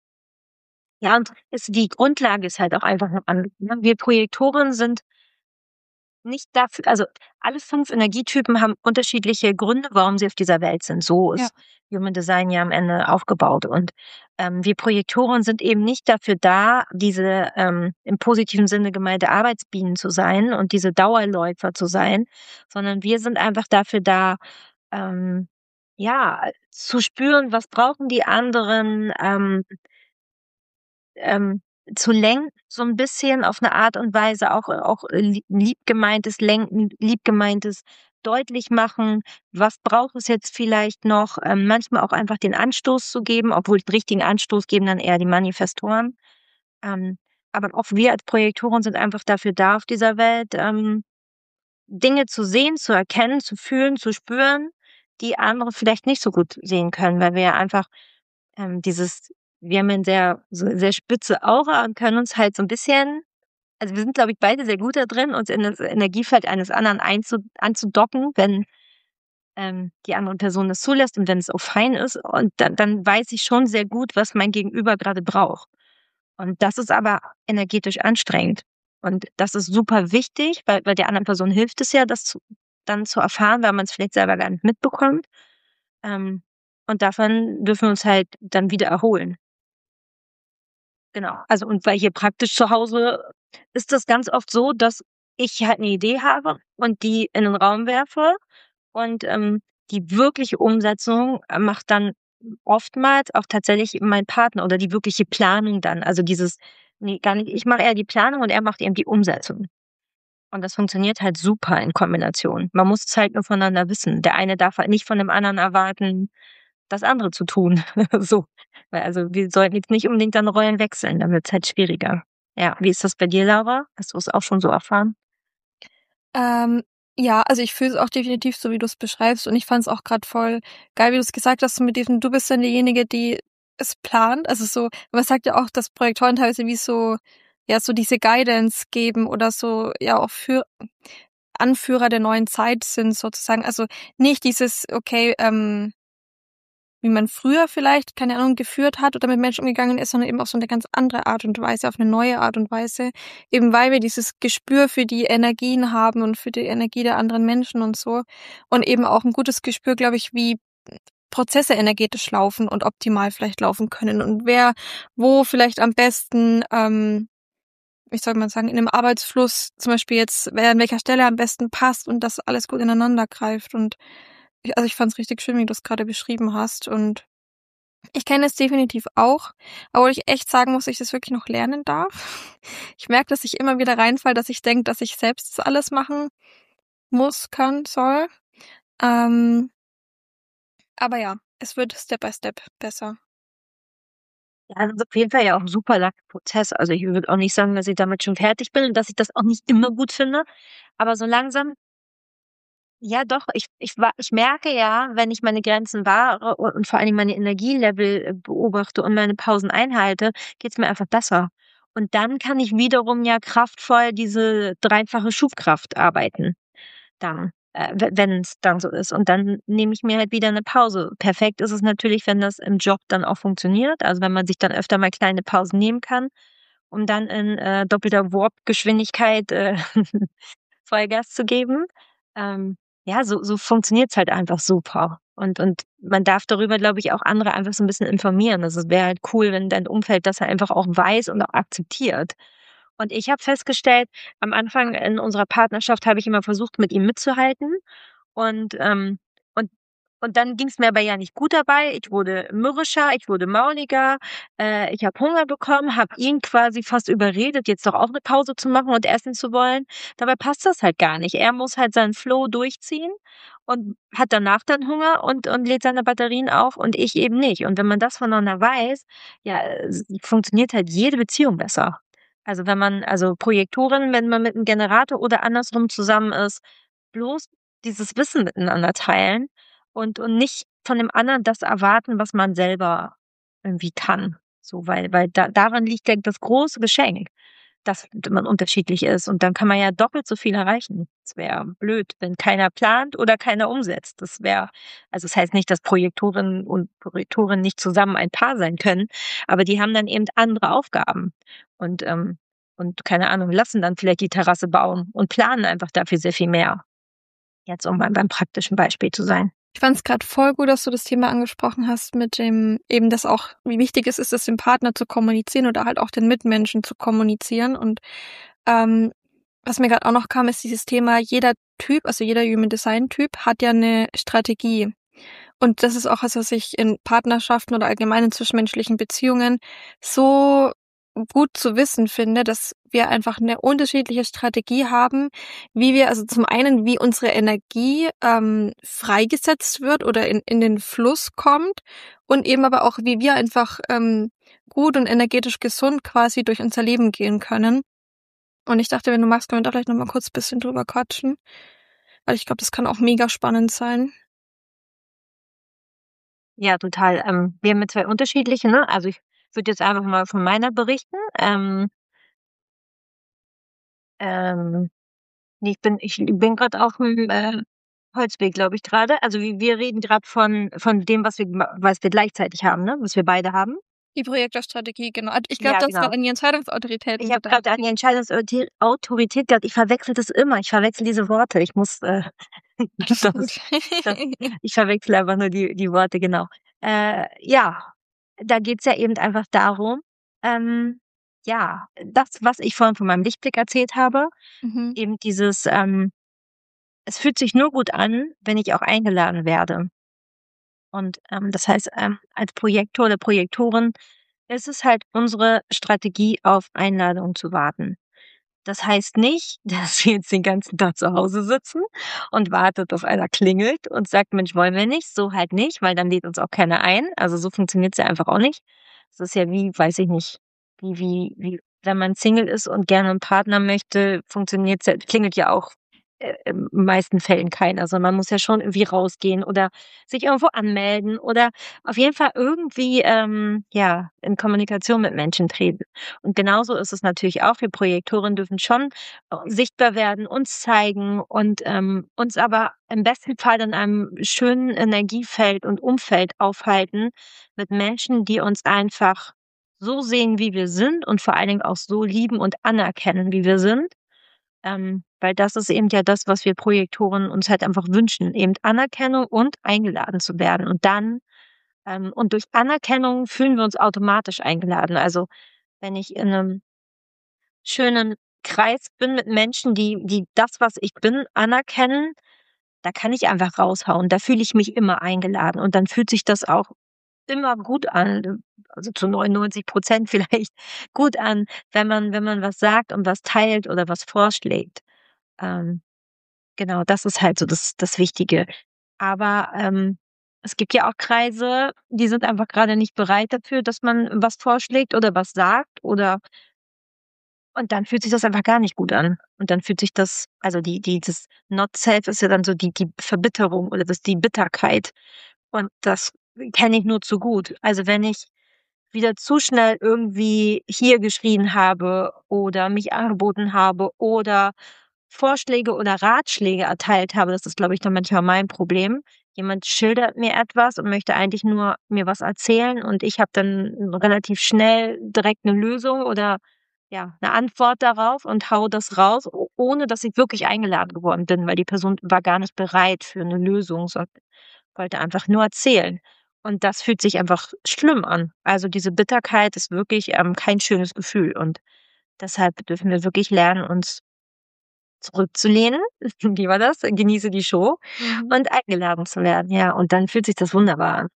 Ja, und ist, die Grundlage ist halt auch einfach eine andere. Ne? Wir Projektoren sind nicht dafür, also alle fünf Energietypen haben unterschiedliche Gründe, warum sie auf dieser Welt sind. So
Ja.
ist Human Design ja am Ende aufgebaut. Und ähm, wir Projektoren sind eben nicht dafür da, diese ähm, im positiven Sinne gemeinte Arbeitsbienen zu sein und diese Dauerläufer zu sein, sondern wir sind einfach dafür da, ähm, ja, zu spüren, was brauchen die anderen, ähm, ähm, zu lenken, so ein bisschen auf eine Art und Weise, auch auch lie lieb gemeintes Lenken, lieb gemeintes deutlich machen, was braucht es jetzt vielleicht noch, ähm, manchmal auch einfach den Anstoß zu geben, obwohl den richtigen Anstoß geben dann eher die Manifestoren. Ähm, aber auch wir als Projektoren sind einfach dafür da auf dieser Welt, ähm, Dinge zu sehen, zu erkennen, zu fühlen, zu spüren, die andere vielleicht nicht so gut sehen können, weil wir ja einfach ähm, dieses, wir haben eine sehr, so sehr spitze Aura und können uns halt so ein bisschen, also wir sind, glaube ich, beide sehr gut da drin, uns in das Energiefeld eines anderen einzu, anzudocken, wenn ähm, die andere Person das zulässt und wenn es auch fein ist. Und dann, dann weiß ich schon sehr gut, was mein Gegenüber gerade braucht. Und das ist aber energetisch anstrengend. Und das ist super wichtig, weil, weil der anderen Person hilft es ja, das zu, dann zu erfahren, weil man es vielleicht selber gar nicht mitbekommt. Ähm, und davon dürfen wir uns halt dann wieder erholen. Genau. Also, und weil hier praktisch zu Hause ist das ganz oft so, dass ich halt eine Idee habe und die in den Raum werfe und, ähm, die wirkliche Umsetzung, äh, macht dann oftmals auch tatsächlich mein Partner oder die wirkliche Planung dann. Also, dieses ne, gar nicht ich mache eher die Planung und er macht eben die Umsetzung. Und das funktioniert halt super in Kombination. Man muss es halt nur voneinander wissen. Der eine darf halt nicht von dem anderen erwarten, das andere zu tun. So. Weil also, wir sollten jetzt nicht unbedingt dann Rollen wechseln, dann wird's halt schwieriger. Ja, wie ist das bei dir, Laura? Hast du es auch schon so erfahren?
Ähm, ja, also ich fühle es auch definitiv so, wie du es beschreibst. Und ich fand es auch gerade voll geil, wie du es gesagt hast, so mit diesem, du bist dann diejenige, die es plant. Also so, man sagt ja auch, dass Projektoren teilweise wie so, ja, so diese Guidance geben oder so, ja, auch für Anführer der neuen Zeit sind sozusagen. Also nicht dieses, okay, ähm, wie man früher vielleicht, keine Ahnung, geführt hat oder mit Menschen umgegangen ist, sondern eben auf so eine ganz andere Art und Weise, auf eine neue Art und Weise, eben weil wir dieses Gespür für die Energien haben und für die Energie der anderen Menschen und so und eben auch ein gutes Gespür, glaube ich, wie Prozesse energetisch laufen und optimal vielleicht laufen können und wer wo vielleicht am besten, ähm, wie soll man sagen, in einem Arbeitsfluss zum Beispiel jetzt, wer an welcher Stelle am besten passt und das alles gut ineinander greift und ich, also ich fand es richtig schön, wie du es gerade beschrieben hast und ich kenne es definitiv auch, aber wo ich echt sagen muss, dass ich das wirklich noch lernen darf. Ich merke, dass ich immer wieder reinfalle, dass ich denke, dass ich selbst das alles machen muss, kann, soll. Ähm, aber ja, es wird Step by Step besser.
Ja, das ist auf jeden Fall ja auch 'n super langer Prozess. Also, ich würde auch nicht sagen, dass ich damit schon fertig bin und dass ich das auch nicht immer gut finde. Aber so langsam ja doch, ich ich wa ich merke ja, wenn ich meine Grenzen wahre u und vor allen Dingen meine Energielevel, äh, beobachte und meine Pausen einhalte, geht's mir einfach besser. Und dann kann ich wiederum ja kraftvoll diese dreifache Schubkraft arbeiten dann, äh, we wenn's dann so ist. Und dann nehme ich mir halt wieder 'ne Pause. Perfekt ist es natürlich, wenn das im Job dann auch funktioniert, also wenn man sich dann öfter mal kleine Pausen nehmen kann, um dann in, äh, doppelter Warp-Geschwindigkeit, äh, Vollgas zu geben. Ähm, ja, so so funktioniert's halt einfach super. Und und man darf darüber, glaube ich, auch andere einfach so 'n bisschen informieren. Also, es wäre halt cool, wenn dein Umfeld das halt einfach auch weiß und auch akzeptiert. Und ich habe festgestellt, am Anfang in unserer Partnerschaft habe ich immer versucht, mit ihm mitzuhalten und, ähm und und dann ging's mir aber ja nicht gut dabei. Ich wurde mürrischer, ich wurde mauliger, äh, ich habe Hunger bekommen, habe ihn quasi fast überredet, jetzt doch auch 'ne Pause zu machen und essen zu wollen. Dabei passt das halt gar nicht. Er muss halt seinen Flow durchziehen und hat danach dann Hunger und und lädt seine Batterien auf und ich eben nicht. Und wenn man das voneinander weiß, ja, äh, s funktioniert halt jede Beziehung besser. Also, wenn man also Projektoren, wenn man mit 'nem Generator oder andersrum zusammen ist, bloß dieses Wissen miteinander teilen und und nicht von dem anderen das erwarten, was man selber irgendwie kann. So, weil weil da daran liegt ja das große Geschenk, dass man unterschiedlich ist und dann kann man ja doppelt so viel erreichen. Es wäre blöd, wenn keiner plant oder keiner umsetzt. Das wäre also, das heißt nicht, dass Projektorinnen und Projektoren nicht zusammen ein Paar sein können, aber die haben dann eben andere Aufgaben und, ähm und keine Ahnung, lassen dann vielleicht die Terrasse bauen und planen einfach dafür sehr viel mehr. Jetzt, um beim beim praktischen Beispiel zu sein.
Ich fand es gerade voll gut, dass du das Thema angesprochen hast mit dem eben, dass auch wie wichtig es ist, das dem Partner zu kommunizieren oder halt auch den Mitmenschen zu kommunizieren. Und ähm, was mir gerade auch noch kam, ist dieses Thema, jeder Typ, also jeder Human Design Typ hat ja eine Strategie. Und das ist auch was, was ich in Partnerschaften oder allgemein in zwischenmenschlichen Beziehungen so gut zu wissen finde, dass wir einfach eine unterschiedliche Strategie haben, wie wir, also zum einen, wie unsere Energie ähm, freigesetzt wird oder in, in den Fluss kommt und eben aber auch, wie wir einfach ähm, gut und energetisch gesund quasi durch unser Leben gehen können. Und ich dachte, wenn du magst, können wir da vielleicht nochmal kurz ein bisschen drüber quatschen, weil ich glaube, das kann auch mega spannend sein.
Ja, total. Ähm, wir haben ja zwei unterschiedliche, ne? Also, ich würde jetzt einfach mal von meiner berichten. Ähm, ähm, ne, ich bin ich bin grad auf'm, äh, Holzweg, glaube ich grade. Also, wir wir reden grad von von dem, was wir gema was wir gleichzeitig haben, ne, was wir beide haben.
Die Projektorstrategie, genau. Ich glaube,
Ja,
das
genau.
war an die Entscheidungsautoritäten
Ich habe
gedacht.
gerade an die Entscheidungsautorität gedacht. Ich verwechsel das immer. Ich verwechsel diese Worte. Ich muss, äh,
Alles
das,
gut.
das, ich verwechsel einfach nur die, die Worte, genau. Äh, ja, da geht's ja eben einfach darum, ähm, ja, das, was ich vorhin von meinem Lichtblick erzählt habe,
Mhm.
eben dieses, ähm, es fühlt sich nur gut an, wenn ich auch eingeladen werde. Und ähm, das heißt, ähm, als Projektor oder Projektorin ist es halt unsere Strategie, auf Einladungen zu warten. Das heißt nicht, dass wir jetzt den ganzen Tag zu Hause sitzen und wartet, dass einer klingelt und sagt: „Mensch, wollen wir nicht?“ So halt nicht, weil dann lädt uns auch keiner ein. Also, so funktioniert's ja einfach auch nicht. Das ist ja wie, weiß ich nicht, wie wie wie wenn man Single ist und gerne 'n Partner möchte, funktioniert's ja klingelt ja auch, äh, in meisten Fällen keiner. Also, man muss ja schon irgendwie rausgehen oder sich irgendwo anmelden oder auf jeden Fall irgendwie, ähm, ja, in Kommunikation mit Menschen treten. Und genauso ist es natürlich auch. Wir Projektoren dürfen schon äh, sichtbar werden, uns zeigen und ähm, uns aber im besten Fall in einem schönen Energiefeld und Umfeld aufhalten mit Menschen, die uns einfach so sehen, wie wir sind und vor allen Dingen auch so lieben und anerkennen, wie wir sind. Ähm, weil das ist eben ja das, was wir Projektoren uns halt einfach wünschen, eben Anerkennung und eingeladen zu werden. Und dann ähm, und durch Anerkennung fühlen wir uns automatisch eingeladen. Also, wenn ich in 'nem schönen Kreis bin mit Menschen, die die das, was ich bin, anerkennen, da kann ich einfach raushauen. Da fühle ich mich immer eingeladen und dann fühlt sich das auch immer gut an, also zu neunundneunzig Prozent vielleicht gut an, wenn man wenn man was sagt und was teilt oder was vorschlägt. Ähm, genau, das ist halt so das das Wichtige. Aber, ähm, es gibt ja auch Kreise, die sind einfach grade nicht bereit dafür, dass man was vorschlägt oder was sagt oder und dann fühlt sich das einfach gar nicht gut an. Und dann fühlt sich das also die die das Not Self ist ja dann so die die Verbitterung oder das die Bitterkeit. Und das kenne ich nur zu gut. Also, wenn ich wieder zu schnell irgendwie hier geschrien habe oder mich angeboten habe oder Vorschläge oder Ratschläge erteilt habe, das ist, glaube ich, dann manchmal mein Problem. Jemand schildert mir etwas und möchte eigentlich nur mir was erzählen und ich habe dann relativ schnell direkt 'ne Lösung oder, ja, 'ne Antwort darauf und haue das raus, o ohne dass ich wirklich eingeladen geworden bin, weil die Person war gar nicht bereit für 'ne Lösung, sondern wollte einfach nur erzählen. Und das fühlt sich einfach schlimm an. Also, diese Bitterkeit ist wirklich, ähm, kein schönes Gefühl und deshalb dürfen wir wirklich lernen, uns zurückzulehnen. Wie war das? Genieße die Show
Mhm.
und eingeladen zu werden, ja. Und dann fühlt sich das wunderbar an.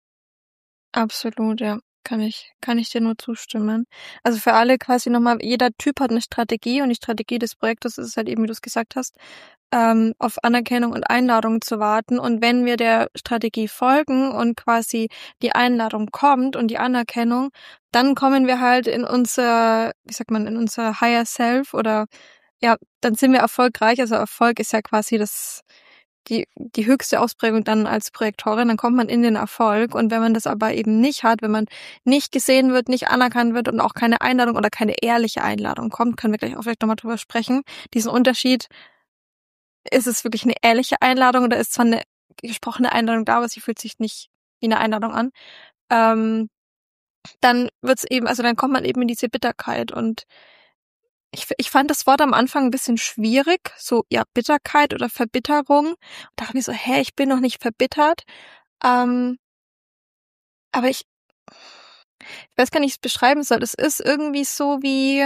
Absolut, ja. Kann ich kann ich dir nur zustimmen. Also, für alle quasi noch mal jeder Typ hat 'ne Strategie und die Strategie des Projektes ist es halt eben, wie du's gesagt hast, ähm, auf Anerkennung und Einladung zu warten. Und wenn wir der Strategie folgen und quasi die Einladung kommt und die Anerkennung, dann kommen wir halt in unser wie sagt man, in unser Higher Self oder ja, dann sind wir erfolgreich. Also, Erfolg ist ja quasi das die die höchste Ausprägung dann als Projektorin, dann kommt man in den Erfolg. Und wenn man das aber eben nicht hat, wenn man nicht gesehen wird, nicht anerkannt wird und auch keine Einladung oder keine ehrliche Einladung kommt, können wir gleich auch vielleicht noch mal drüber sprechen, diesen Unterschied. Ist es wirklich 'ne ehrliche Einladung oder ist zwar 'ne gesprochene Einladung da, aber sie fühlt sich nicht wie 'ne Einladung an? Ähm, dann wird's eben also, dann kommt man eben in diese Bitterkeit und ich f ich fand das Wort am Anfang 'n bisschen schwierig, so, ja, Bitterkeit oder Verbitterung. Und dachte mir so: „Hä, ich bin doch nicht verbittert.“ Ähm aber ich ich weiß gar nicht, wie ich's beschreiben soll. Es ist irgendwie so wie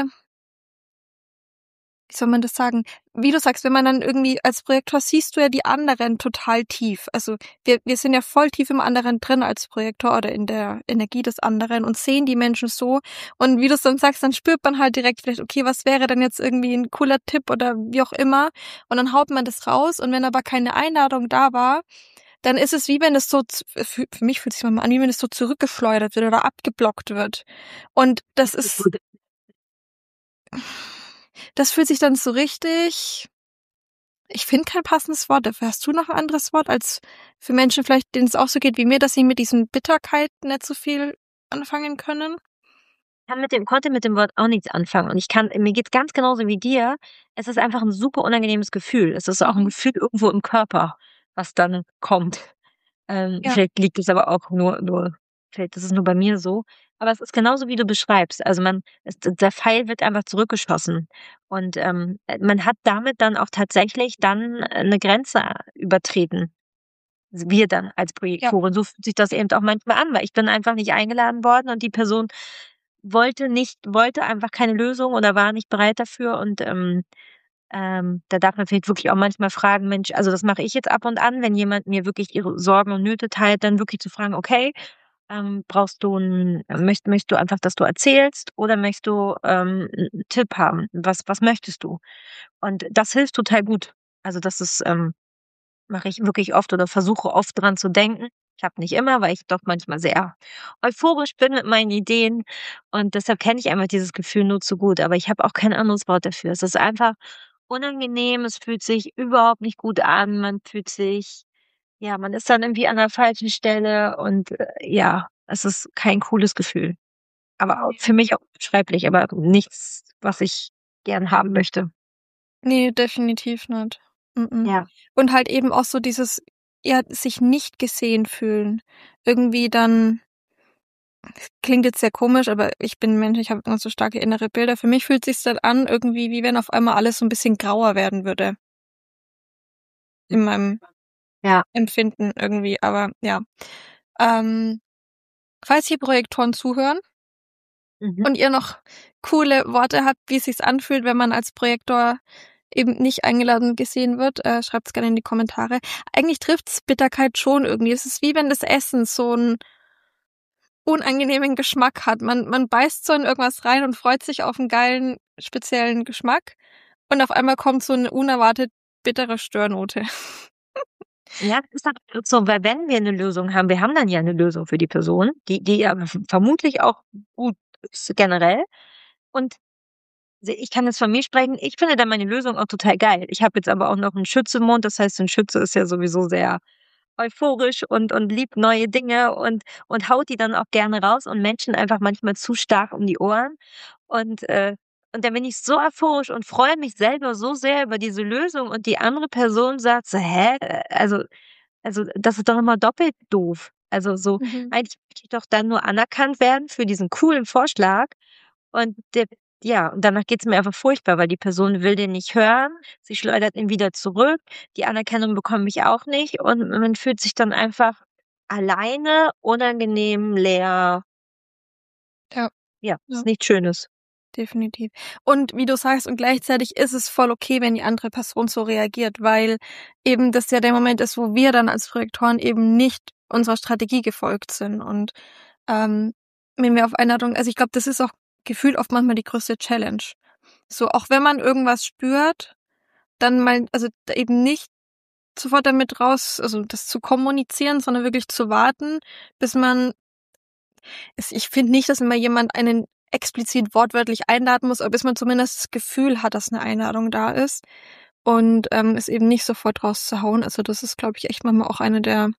wie soll man das sagen? Wie du sagst, wenn man dann irgendwie als Projektor siehst du ja die anderen total tief. Also, wir wir sind ja voll tief im anderen drin als Projektor oder in der Energie des anderen und sehen die Menschen so. Und wie du's dann sagst, dann spürt man halt direkt vielleicht: „Okay, was wäre denn jetzt irgendwie 'n cooler Tipp?“ oder wie auch immer. Und dann haut man das raus und wenn aber keine Einladung da war, dann ist es wie wenn es so z für für mich fühlt sich manchmal an, wie wenn es so zurückgeschleudert wird oder abgeblockt wird. Und das ist das fühlt sich dann so richtig ich finde kein passendes Wort dafür. Hast du noch 'n anderes Wort als für Menschen vielleicht, denen es auch so geht wie mir, dass sie mit diesen Bitterkeit nicht so viel anfangen können?
Kann mit dem konnte mit dem Wort auch nichts anfangen und ich kann mir geht's ganz genauso wie dir. Es ist einfach 'n super unangenehmes Gefühl. Es ist auch 'n
Mhm.
Gefühl irgendwo im Körper, was dann kommt. Ähm,
Ja.
vielleicht liegt es aber auch nur nur vielleicht ist es nur bei mir so. Aber es ist genauso, wie du beschreibst. Also man, es, der Pfeil wird einfach zurückgeschossen. Und ähm, man hat damit dann auch tatsächlich dann eine Grenze übertreten. Wir dann als
Ja.
Projektorin. So fühlt sich das eben auch manchmal an, weil ich bin einfach nicht eingeladen worden und die Person wollte nicht, wollte einfach keine Lösung oder war nicht bereit dafür. Und ähm, ähm, da darf man vielleicht wirklich auch manchmal fragen, Mensch, also das mache ich jetzt ab und an, wenn jemand mir wirklich ihre Sorgen und Nöte teilt, dann wirklich zu fragen, okay, ähm, brauchst du einen, möchtest, möchtest du einfach, dass du erzählst oder möchtest du ähm, einen Tipp haben? Was, was möchtest du? Und das hilft total gut. Also das ist, ähm, mache ich wirklich oft oder versuche oft dran zu denken. Klappt nicht immer, weil ich doch manchmal sehr euphorisch bin mit meinen Ideen und deshalb kenne ich einfach dieses Gefühl nur zu gut, aber ich habe auch kein anderes Wort dafür. Es ist einfach unangenehm, es fühlt sich überhaupt nicht gut an, man fühlt sich, ja, man ist dann irgendwie an der falschen Stelle und äh, ja, es ist kein cooles Gefühl. Aber auch für mich auch beschreiblich, aber nichts, was ich gern haben möchte.
Nee, definitiv nicht. Mhm.
Ja.
Und halt eben auch so dieses, ja, sich nicht gesehen fühlen. Irgendwie dann, klingt jetzt sehr komisch, aber ich bin ein Mensch, ich habe immer so starke innere Bilder. Für mich fühlt sich dann an, irgendwie, wie wenn auf einmal alles so ein bisschen grauer werden würde. In meinem
Ja.
Empfinden irgendwie, aber ja. Ähm, falls hier Projektoren zuhören
Mhm.
und ihr noch coole Worte habt, wie es sich anfühlt, wenn man als Projektor eben nicht eingeladen gesehen wird, äh, schreibt's gerne in die Kommentare. Eigentlich trifft's Bitterkeit schon irgendwie. Es ist wie wenn das Essen so einen unangenehmen Geschmack hat. Man, man beißt so in irgendwas rein und freut sich auf einen geilen, speziellen Geschmack und auf einmal kommt so eine unerwartet bittere Störnote.
Ja, das ist dann so, weil wenn wir eine Lösung haben, wir haben dann ja eine Lösung für die Person, die die ja vermutlich auch gut ist generell. Und se ich kann jetzt von mir sprechen, ich finde dann meine Lösung auch total geil. Ich habe jetzt aber auch noch einen Schütze im Mund, das heißt, ein Schütze ist ja sowieso sehr euphorisch und und liebt neue Dinge und und haut die dann auch gerne raus und Menschen einfach manchmal zu stark um die Ohren. Und, äh und dann bin ich so euphorisch und freue mich selber so sehr über diese Lösung und die andere Person sagt so: „Hä? Äh, also also, das ist doch immer doppelt doof.“ Also, so
Mhm.
eigentlich möchte ich doch dann nur anerkannt werden für diesen coolen Vorschlag und der ja, und danach geht's mir einfach furchtbar, weil die Person will den nicht hören. Sie schleudert ihn wieder zurück. Die Anerkennung bekomme ich auch nicht und man fühlt sich dann einfach alleine, unangenehm, leer.
Ja,
Ja,
ja,
ist nichts Schönes.
definitiv. Und wie du sagst, und gleichzeitig ist es voll okay, wenn die andere Person so reagiert, weil eben das ja der Moment ist, wo wir dann als Projektoren eben nicht unserer Strategie gefolgt sind. Und ähm, wenn wir auf Einladung, also ich glaube, das ist auch gefühlt oft manchmal die größte Challenge. So, auch wenn man irgendwas spürt, dann mal, also eben nicht sofort damit raus, also das zu kommunizieren, sondern wirklich zu warten, bis man, es, ich finde nicht, dass immer jemand einen explizit wortwörtlich einladen muss, aber bis man zumindest das Gefühl hat, dass eine Einladung da ist und ähm, es eben nicht sofort rauszuhauen. Also das ist, glaube ich, echt manchmal auch eine der,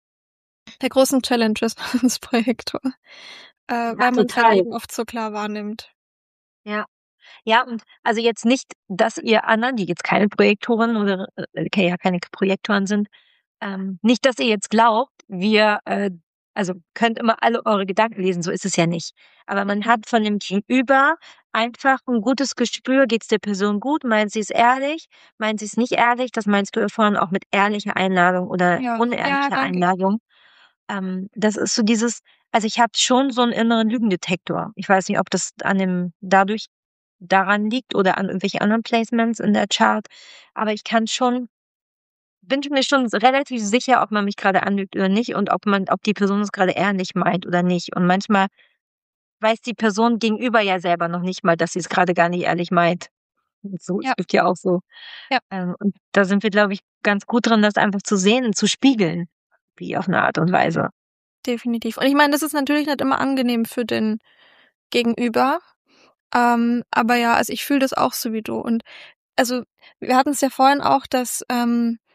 der großen Challenges als Projektor, äh,
Ja,
weil man es halt
total.
eben oft so klar wahrnimmt.
Ja. Ja, und also jetzt nicht, dass ihr anderen, die jetzt keine Projektoren oder äh, okay, ja keine Projektoren sind, ähm, nicht, dass ihr jetzt glaubt, wir, äh, also könnt immer alle eure Gedanken lesen, so ist es ja nicht. Aber man hat von dem Gegenüber einfach ein gutes Gespür, geht's der Person gut, meint sie es ehrlich, meint sie es nicht ehrlich, das meinst du ja vorhin auch mit ehrlicher Einladung oder
Ja, ja,
unehrlicher
danke.
Einladung. Ähm, das ist so dieses, also ich habe schon so einen inneren Lügendetektor. Ich weiß nicht, ob das an dem dadurch daran liegt oder an irgendwelchen anderen Placements in der Chart, aber ich kann schon bin mir schon relativ sicher, ob man mich gerade anlügt oder nicht und ob man ob die Person es gerade ehrlich meint oder nicht. Und manchmal weiß die Person gegenüber ja selber noch nicht mal, dass sie es gerade gar nicht ehrlich meint. Und so, es
Ja,
gibt ja auch so.
ja,
Ähm, und da sind wir, glaube ich, ganz gut drin, das einfach zu sehen und zu spiegeln, wie auf eine Art und Weise.
definitiv. Und ich meine, das ist natürlich nicht immer angenehm für den Gegenüber. Ähm, aber ja, also ich fühle das auch so wie du. Und also wir hatten es ja vorhin auch, dass ähm,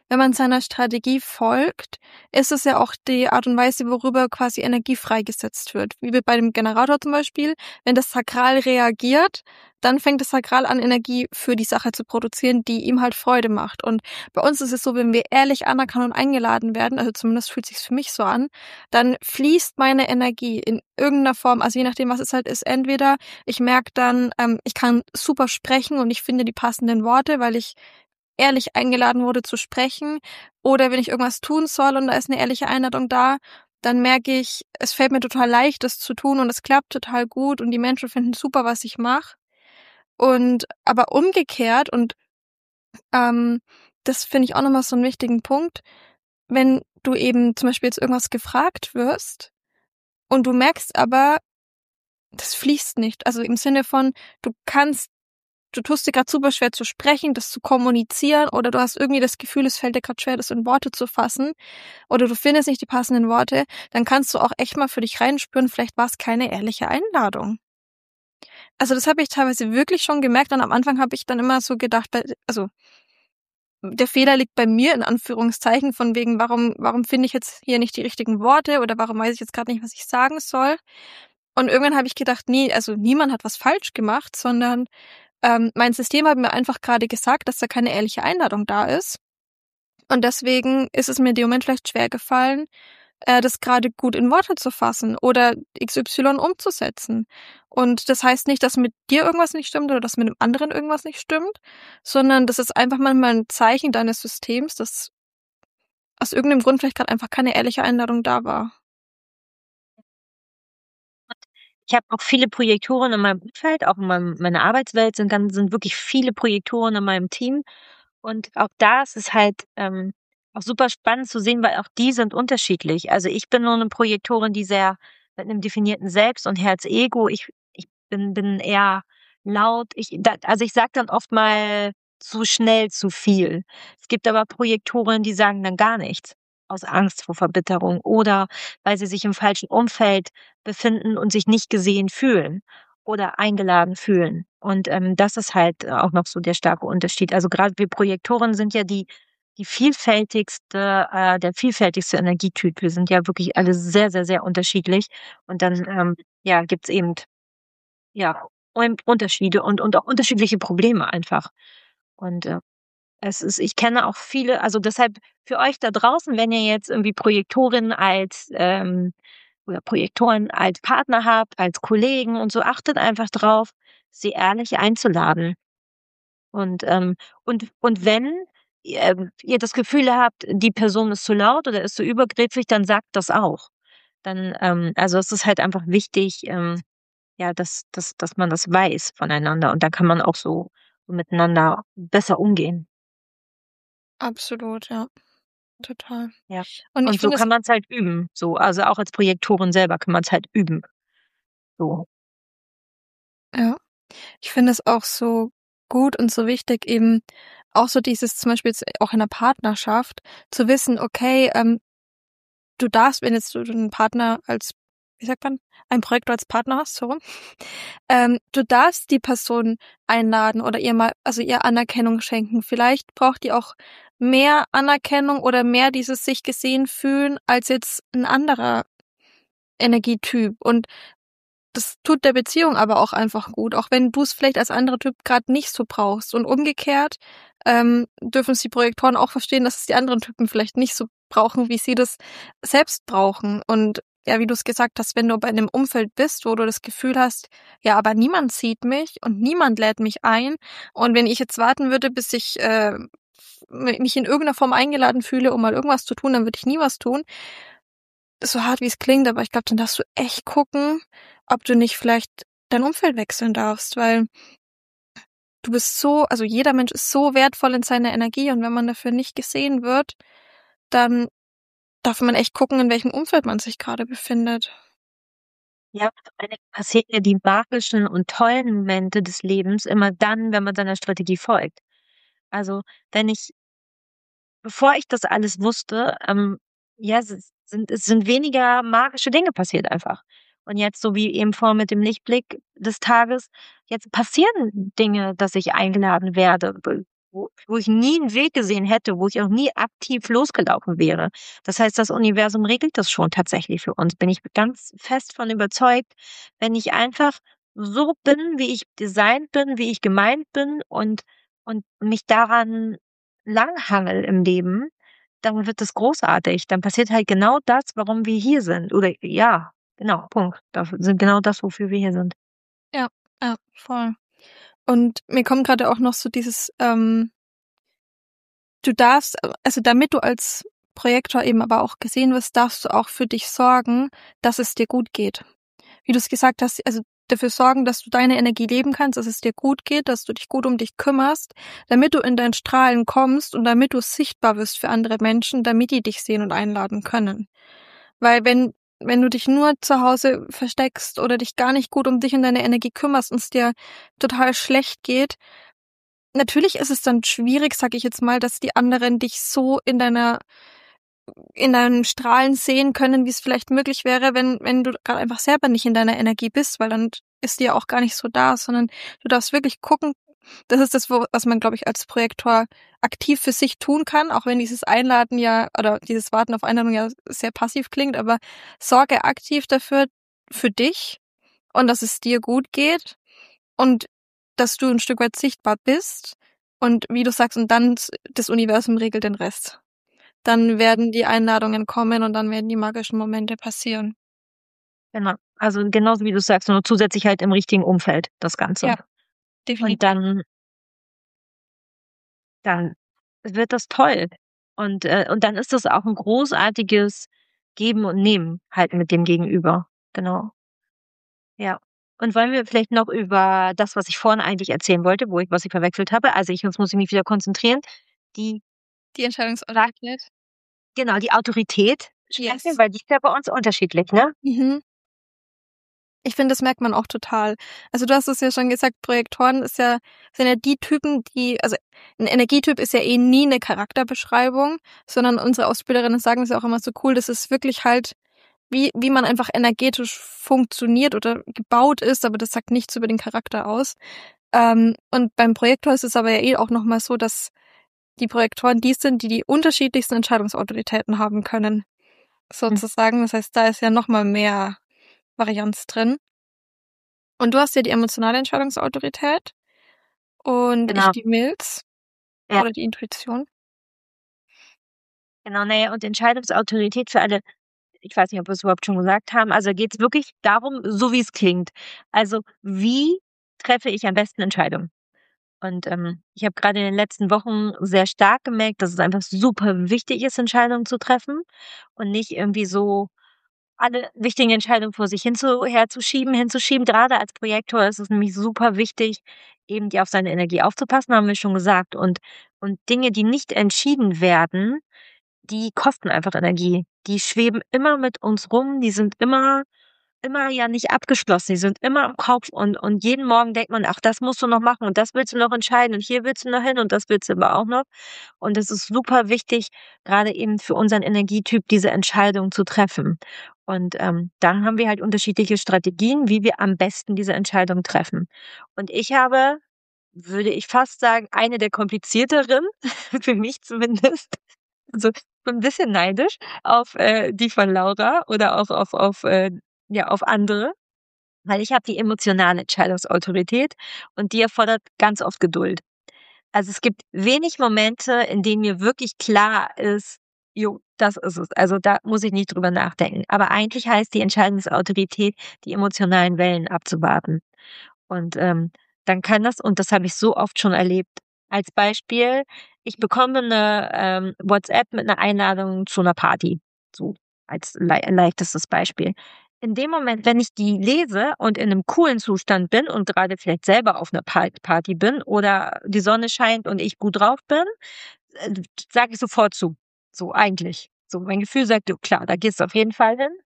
wenn man seiner Strategie folgt, ist es ja auch die Art und Weise, worüber quasi Energie freigesetzt wird. Wie bei dem Generator zum Beispiel. Wenn das Sakral reagiert, dann fängt das Sakral an, Energie für die Sache zu produzieren, die ihm halt Freude macht. Und bei uns ist es so, wenn wir ehrlich anerkannt und eingeladen werden, also zumindest fühlt es sich für mich so an, dann fließt meine Energie in irgendeiner Form, also je nachdem, was es halt ist, entweder ich merke dann, ähm, ich kann super sprechen und ich finde die passenden Worte, weil ich ehrlich eingeladen wurde zu sprechen, oder wenn ich irgendwas tun soll und da ist eine ehrliche Einladung da, dann merke ich, es fällt mir total leicht, das zu tun und es klappt total gut und die Menschen finden super, was ich mache. Und aber umgekehrt, und ähm, das finde ich auch nochmal so einen wichtigen Punkt, wenn du eben zum Beispiel jetzt irgendwas gefragt wirst und du merkst aber, das fließt nicht. Also im Sinne von, du kannst, du tust dir gerade super schwer zu sprechen, das zu kommunizieren, oder du hast irgendwie das Gefühl, es fällt dir gerade schwer, das in Worte zu fassen, oder du findest nicht die passenden Worte, dann kannst du auch echt mal für dich reinspüren, vielleicht war es keine ehrliche Einladung. Also das habe ich teilweise wirklich schon gemerkt, und am Anfang habe ich dann immer so gedacht, also der Fehler liegt bei mir in Anführungszeichen, von wegen, warum, warum finde ich jetzt hier nicht die richtigen Worte oder warum weiß ich jetzt gerade nicht, was ich sagen soll. Und irgendwann habe ich gedacht, nee, also niemand hat was falsch gemacht, sondern ähm, mein System hat mir einfach gerade gesagt, dass da keine ehrliche Einladung da ist. Und deswegen ist es mir in dem Moment vielleicht schwer gefallen, äh, das gerade gut in Worte zu fassen oder X Y umzusetzen. Und das heißt nicht, dass mit dir irgendwas nicht stimmt oder dass mit dem anderen irgendwas nicht stimmt, sondern das ist einfach manchmal ein Zeichen deines Systems, dass aus irgendeinem Grund vielleicht gerade einfach keine ehrliche Einladung da war.
Ich habe auch viele Projektoren in meinem Umfeld, auch in meinem, meiner Arbeitswelt sind ganz, sind wirklich viele Projektoren in meinem Team. Und auch da ist es halt ähm, auch super spannend zu sehen, weil auch die sind unterschiedlich. Also ich bin nur eine Projektorin, die sehr mit einem definierten Selbst und Herz-Ego. Ich, ich bin, bin eher laut. Ich, da, also ich sage dann oft mal zu schnell zu viel. Es gibt aber Projektoren, die sagen dann gar nichts aus Angst vor Verbitterung oder weil sie sich im falschen Umfeld befinden und sich nicht gesehen fühlen oder eingeladen fühlen. Und ähm, das ist halt auch noch so der starke Unterschied. Also gerade wir Projektoren sind ja die die vielfältigste, äh, der vielfältigste Energietyp. Wir sind ja wirklich alle sehr, sehr, sehr unterschiedlich. Und dann ähm, ja gibt's eben ja un- Unterschiede und und auch unterschiedliche Probleme einfach. Und äh, es ist, ich kenne auch viele, also deshalb für euch da draußen, wenn ihr jetzt irgendwie Projektorin als ähm, oder Projektoren als Partner habt, als Kollegen und so, achtet einfach drauf, sie ehrlich einzuladen. Und, ähm, und, und wenn ihr, ihr das Gefühl habt, die Person ist zu laut oder ist zu übergriffig, dann sagt das auch. Dann, ähm, also es ist halt einfach wichtig, ähm, ja, dass, dass, dass man das weiß voneinander und dann kann man auch so, so miteinander besser umgehen.
Absolut, ja, total.
Ja.
Und ich
Und so
finde es,
kann man es halt üben. So, also auch als Projektorin selber kann man es halt üben. So.
ja, ich finde es auch so gut und so wichtig, eben auch so dieses, zum Beispiel jetzt auch in der Partnerschaft, zu wissen, okay, ähm, du darfst, wenn jetzt du einen Partner als, wie sagt man, ein Projektor als Partner hast, so rum, ähm, du darfst die Person einladen oder ihr mal, also ihr Anerkennung schenken. Vielleicht braucht die auch mehr Anerkennung oder mehr dieses sich gesehen fühlen als jetzt ein anderer Energietyp. Und das tut der Beziehung aber auch einfach gut, auch wenn du es vielleicht als anderer Typ gerade nicht so brauchst. Und umgekehrt ähm, dürfen es die Projektoren auch verstehen, dass es die anderen Typen vielleicht nicht so brauchen, wie sie das selbst brauchen. Und ja, wie du es gesagt hast, wenn du bei einem Umfeld bist, wo du das Gefühl hast, ja, aber niemand sieht mich und niemand lädt mich ein. Und wenn ich jetzt warten würde, bis ich äh, mich in irgendeiner Form eingeladen fühle, um mal irgendwas zu tun, dann würde ich nie was tun. So hart wie es klingt, aber ich glaube, dann darfst du echt gucken, ob du nicht vielleicht dein Umfeld wechseln darfst, weil du bist so, also jeder Mensch ist so wertvoll in seiner Energie, und wenn man dafür nicht gesehen wird, dann darf man echt gucken, in welchem Umfeld man sich gerade befindet.
Ja, vor allen Dingen passieren ja die magischen und tollen Momente des Lebens immer dann, wenn man seiner Strategie folgt. Also, wenn ich bevor ich das alles wusste, ähm, ja, s sind es sind weniger magische Dinge passiert einfach. Und jetzt, so wie eben vorhin mit dem Lichtblick des Tages, jetzt passieren Dinge, dass ich eingeladen werde, b wo, wo ich nie einen Weg gesehen hätte, wo ich auch nie aktiv losgelaufen wäre. Das heißt, das Universum regelt das schon tatsächlich für uns. Bin ich ganz fest von überzeugt, wenn ich einfach so bin, wie ich designt bin, wie ich gemeint bin und, und mich daran langhangel im Leben, dann wird das großartig. Dann passiert halt genau das, warum wir hier sind. Oder ja, genau, Punkt. Das sind genau das, wofür wir hier sind.
Ja, ja, voll. Und mir kommt gerade auch noch so dieses, ähm, du darfst, also damit du als Projektor eben aber auch gesehen wirst, darfst du auch für dich sorgen, dass es dir gut geht. Wie du es gesagt hast, also dafür sorgen, dass du deine Energie leben kannst, dass es dir gut geht, dass du dich gut um dich kümmerst, damit du in dein Strahlen kommst und damit du sichtbar wirst für andere Menschen, damit die dich sehen und einladen können. Weil wenn wenn du dich nur zu Hause versteckst oder dich gar nicht gut um dich und deine Energie kümmerst und es dir total schlecht geht, natürlich ist es dann schwierig, sag ich jetzt mal, dass die anderen dich so in deiner in deinen Strahlen sehen können, wie es vielleicht möglich wäre, wenn wenn du gerade einfach selber nicht in deiner Energie bist, weil dann ist die ja auch gar nicht so da, sondern du darfst wirklich gucken. Das ist das, wo- was man, glaube ich, als Projektor aktiv für sich tun kann, auch wenn dieses Einladen ja oder dieses Warten auf Einladung ja sehr passiv klingt, aber sorge aktiv dafür für dich und dass es dir gut geht und dass du ein Stück weit sichtbar bist und wie du sagst, und dann das Universum regelt den Rest. Dann werden die Einladungen kommen und dann werden die magischen Momente passieren.
Genau. Also genauso wie du sagst, nur zusätzlich halt im richtigen Umfeld, das Ganze.
Ja, definitiv.
Und dann, dann wird das toll. Und, äh, und dann ist das auch ein großartiges Geben und Nehmen halt mit dem Gegenüber. Genau. Ja. Und wollen wir vielleicht noch über das, was ich vorhin eigentlich erzählen wollte, wo ich, was ich verwechselt habe, also ich, jetzt muss ich mich wieder konzentrieren, die,
Die Entscheidungsautorität.
genau, die Autorität sprechen,
Yes.
weil die ist ja bei uns unterschiedlich, ne?
Mhm. Ich finde, das merkt man auch total. Also du hast es ja schon gesagt, Projektoren ist ja, sind ja die Typen, die, also ein Energietyp ist ja eh nie eine Charakterbeschreibung, sondern unsere Ausbilderinnen sagen es ja auch immer so cool, das ist wirklich halt, wie, wie man einfach energetisch funktioniert oder gebaut ist, aber das sagt nichts über den Charakter aus. Ähm, und beim Projektor ist es aber ja eh auch nochmal so, dass die Projektoren die sind, die die unterschiedlichsten Entscheidungsautoritäten haben können, sozusagen. Das heißt, da ist ja nochmal mehr Varianz drin. Und du hast ja die emotionale Entscheidungsautorität und
Genau.
ich die Milz
Ja.
oder die Intuition.
Genau, naja, und Entscheidungsautorität für alle, ich weiß nicht, ob wir es überhaupt schon gesagt haben, also geht es wirklich darum, so wie es klingt. Also wie treffe ich am besten Entscheidungen? Und ähm, ich habe gerade in den letzten Wochen sehr stark gemerkt, dass es einfach super wichtig ist, Entscheidungen zu treffen und nicht irgendwie so alle wichtigen Entscheidungen vor sich hinzu, herzuschieben, hinzuschieben. Gerade als Projektor ist es nämlich super wichtig, eben die auf seine Energie aufzupassen, haben wir schon gesagt. Und, und Dinge, die nicht entschieden werden, die kosten einfach Energie. Die schweben immer mit uns rum, die sind immer immer ja nicht abgeschlossen, die sind immer im Kopf und und jeden Morgen denkt man: „Ach, das musst du noch machen und das willst du noch entscheiden und hier willst du noch hin und das willst du aber auch noch.“ Und es ist super wichtig, gerade eben für unseren Energietyp diese Entscheidung zu treffen. Und, ähm, dann haben wir halt unterschiedliche Strategien, wie wir am besten diese Entscheidung treffen. Und ich habe, würde ich fast sagen, eine der komplizierteren, für mich zumindest. Also, ich bin 'n bisschen neidisch auf, äh, die von Laura oder auch auf auf, äh ja, auf andere, weil ich habe die emotionale Entscheidungsautorität und die erfordert ganz oft Geduld. Also, es gibt wenig Momente, in denen mir wirklich klar ist: „Jo, das ist es.“ Also, da muss ich nicht drüber nachdenken. Aber eigentlich heißt die Entscheidungsautorität, die emotionalen Wellen abzuwarten. Und, ähm, dann kann das, und das habe ich so oft schon erlebt. Als Beispiel, ich bekomme 'ne, ähm, WhatsApp mit 'ner Einladung zu 'ner Party, so als lei leichtestes Beispiel. In dem Moment, wenn ich die lese und in 'nem coolen Zustand bin und grade vielleicht selber auf 'ner Par Party bin oder die Sonne scheint und ich gut drauf bin, äh, sage ich sofort zu. So eigentlich. So, mein Gefühl sagt: „Du, klar, da gehst du auf jeden Fall hin.“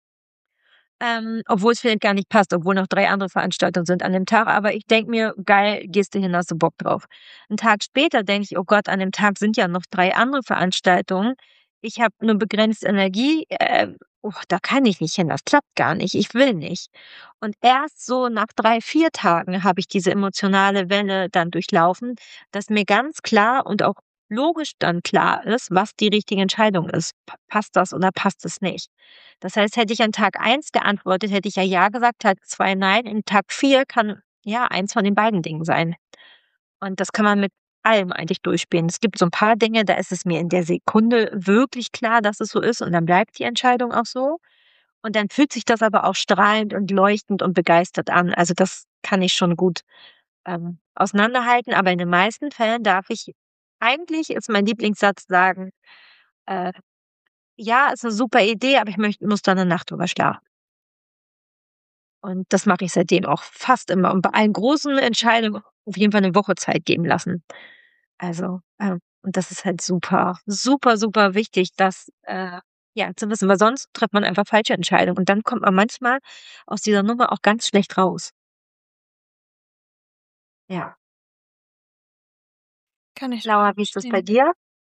Ähm, obwohl es vielleicht gar nicht passt, obwohl noch drei andere Veranstaltungen sind an dem Tag, aber ich denke mir: „Geil, gehst du hin, hast du Bock drauf.“ 'N Tag später denke ich: „Oh Gott, an dem Tag sind ja noch drei andere Veranstaltungen. Ich habe nur begrenzt Energie, äh, oh, da kann ich nicht hin, das klappt gar nicht, ich will nicht. Und erst so nach drei, vier Tagen habe ich diese emotionale Welle dann durchlaufen, dass mir ganz klar und auch logisch dann klar ist, was die richtige Entscheidung ist. Pa passt das oder passt es nicht? Das heißt, hätte ich an Tag eins geantwortet, hätte ich ja ja gesagt, Tag zwei nein, in Tag vier kann, ja, eins von den beiden Dingen sein. Und das kann man mit allem eigentlich durchspielen. Es gibt so ein paar Dinge, da ist es mir in der Sekunde wirklich klar, dass es so ist und dann bleibt die Entscheidung auch so. Und dann fühlt sich das aber auch strahlend und leuchtend und begeistert an. Also, das kann ich schon gut, ähm, auseinanderhalten, aber in den meisten Fällen darf ich eigentlich ist mein Lieblingssatz sagen, äh: „Ja, ist 'ne super Idee, aber ich möcht muss da 'ne Nacht drüber schlafen.“ Und das mache ich seitdem auch fast immer und bei allen großen Entscheidungen auf jeden Fall 'ne Woche Zeit geben lassen. Also, ähm und das ist halt super, super, super wichtig, das, äh, ja, zu wissen, weil sonst trifft man einfach falsche Entscheidungen und dann kommt man manchmal aus dieser Nummer auch ganz schlecht raus. Ja.
Kann ich
Laura, wie ist das bei
verstehen.
dir?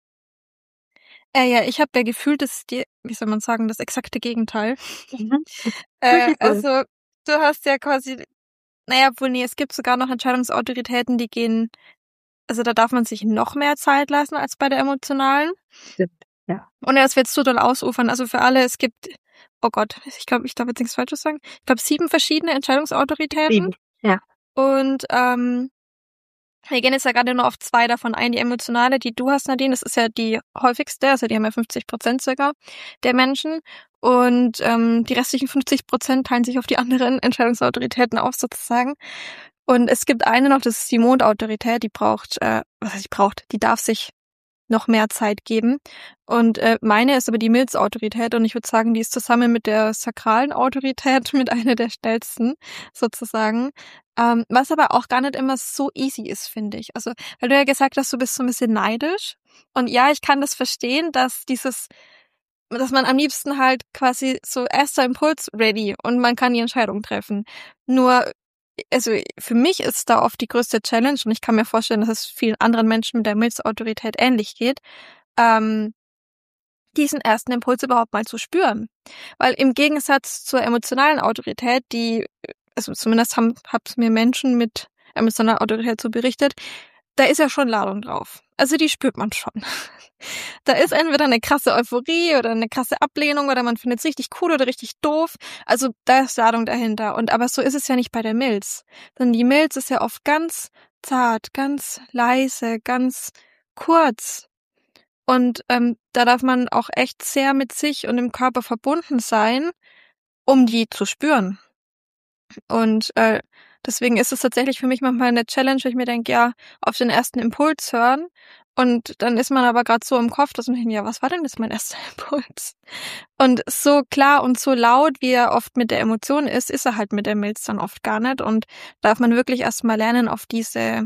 Äh, ja, ich habe ja gefühlt das die wie soll man sagen, das exakte Gegenteil.
Mhm.
Äh,
Wirklich so.
also, du hast ja quasi na ja, obwohl, ne, es gibt sogar noch Entscheidungsautoritäten, die gehen also, da darf man sich noch mehr Zeit lassen als bei der emotionalen.
Stimmt, ja.
Ohne dass wir jetzt zu doll ausufern. Also, für alle, es gibt oh Gott, ich glaube, ich darf jetzt nichts Falsches sagen. Ich glaube, sieben verschiedene Entscheidungsautoritäten
sieben, ja.
und, ähm, wir gehen jetzt ja grade nur auf zwei davon ein. Die emotionale, die du hast, Nadine, das ist ja die häufigste, also, die haben ja fünfzig Prozent circa der Menschen und, ähm, die restlichen fünfzig Prozent teilen sich auf die anderen Entscheidungsautoritäten auf sozusagen. Und es gibt eine noch, das ist die Mondautorität, die braucht, äh was heißt die braucht, die darf sich noch mehr Zeit geben. Und, äh, meine ist aber die Milzautorität und ich würde sagen, die ist zusammen mit der sakralen Autorität mit einer der schnellsten sozusagen. Ähm, was aber auch gar nicht immer so easy ist, finde ich. Also, weil du ja gesagt hast, du bist so 'n bisschen neidisch. Und ja, ich kann das verstehen, dass dieses dass man am liebsten halt quasi so erster Impuls ready und man kann die Entscheidung treffen. Nur, also, für mich ist da oft die größte Challenge und ich kann mir vorstellen, dass es vielen anderen Menschen mit der Milzautorität ähnlich geht, ähm, diesen ersten Impuls überhaupt mal zu spüren. Weil im Gegensatz zur emotionalen Autorität, die also, zumindest haben hab's mir Menschen mit emotionaler Autorität so berichtet, da ist ja schon Ladung drauf. Also, die spürt man schon. Da ist entweder 'ne krasse Euphorie oder 'ne krasse Ablehnung oder man findet's richtig cool oder richtig doof. Also, da ist Ladung dahinter. Und aber so ist es ja nicht bei der Milz. Denn die Milz ist ja oft ganz zart, ganz leise, ganz kurz. Und, ähm, da darf man auch echt sehr mit sich und dem Körper verbunden sein, um die zu spüren. Und, äh, deswegen ist es tatsächlich für mich manchmal 'ne Challenge, wo ich mir denke, ja, auf den ersten Impuls hören und dann ist man aber grad so im Kopf, dass man denkt: „Ja, was war denn jetzt mein erster Impuls?“ Und so klar und so laut, wie er oft mit der Emotion ist, ist er halt mit der Milz dann oft gar nicht und darf man wirklich erst mal lernen, auf diese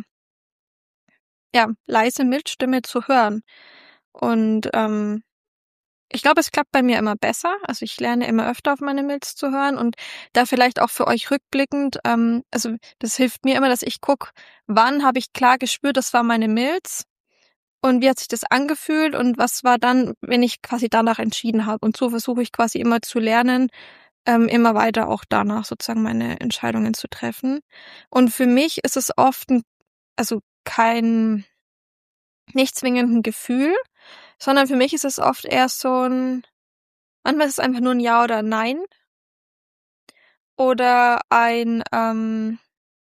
ja, leise Milzstimme zu hören. Und, ähm, ich glaube, es klappt bei mir immer besser. Also, ich lerne immer öfter auf meine Milz zu hören und da vielleicht auch für euch rückblickend, ähm also, das hilft mir immer, dass ich gucke, wann habe ich klar gespürt, das war meine Milz und wie hat sich das angefühlt und was war dann, wenn ich quasi danach entschieden habe. Und so versuche ich quasi immer zu lernen, ähm, immer weiter auch danach sozusagen meine Entscheidungen zu treffen. Und für mich ist es oft 'n also, kein nicht zwingend 'n Gefühl, sondern für mich ist es oft eher so 'n manchmal ist es einfach nur 'n Ja oder Nein. Oder ein, ähm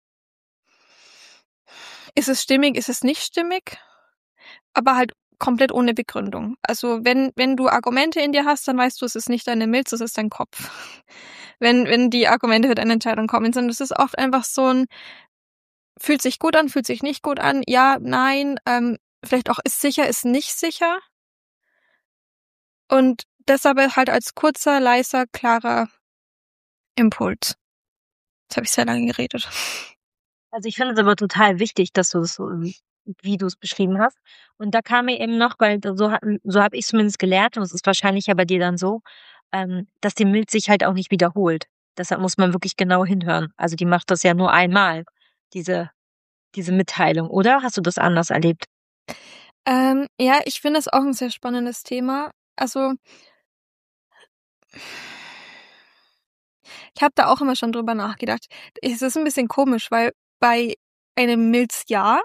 ist es stimmig, ist es nicht stimmig, aber halt komplett ohne Begründung. Also, wenn wenn du Argumente in dir hast, dann weißt du, es ist nicht deine Milz, es ist dein Kopf. Wenn wenn die Argumente für deine Entscheidung kommen, sondern es ist oft einfach so 'n fühlt sich gut an, fühlt sich nicht gut an, ja, nein, ähm, vielleicht auch ist sicher, ist nicht sicher. Und das aber halt als kurzer, leiser, klarer Impuls. Jetzt habe ich sehr lange geredet.
Also, ich finde es aber total wichtig, dass du das so, ähm wie du's beschrieben hast. Und da kam mir eben noch, weil d so hatten so habe ich's zumindest gelernt und es ist wahrscheinlich ja bei dir dann so, ähm, dass die Milz sich halt auch nicht wiederholt. Deshalb muss man wirklich genau hinhören. Also, die macht das ja nur einmal, diese diese Mitteilung, oder? Hast du das anders erlebt?
Ähm, ja, ich finde es auch 'n sehr spannendes Thema. Also Ich habe da auch immer schon drüber nachgedacht. Es ist ein bisschen komisch, weil bei einem Milz-Ja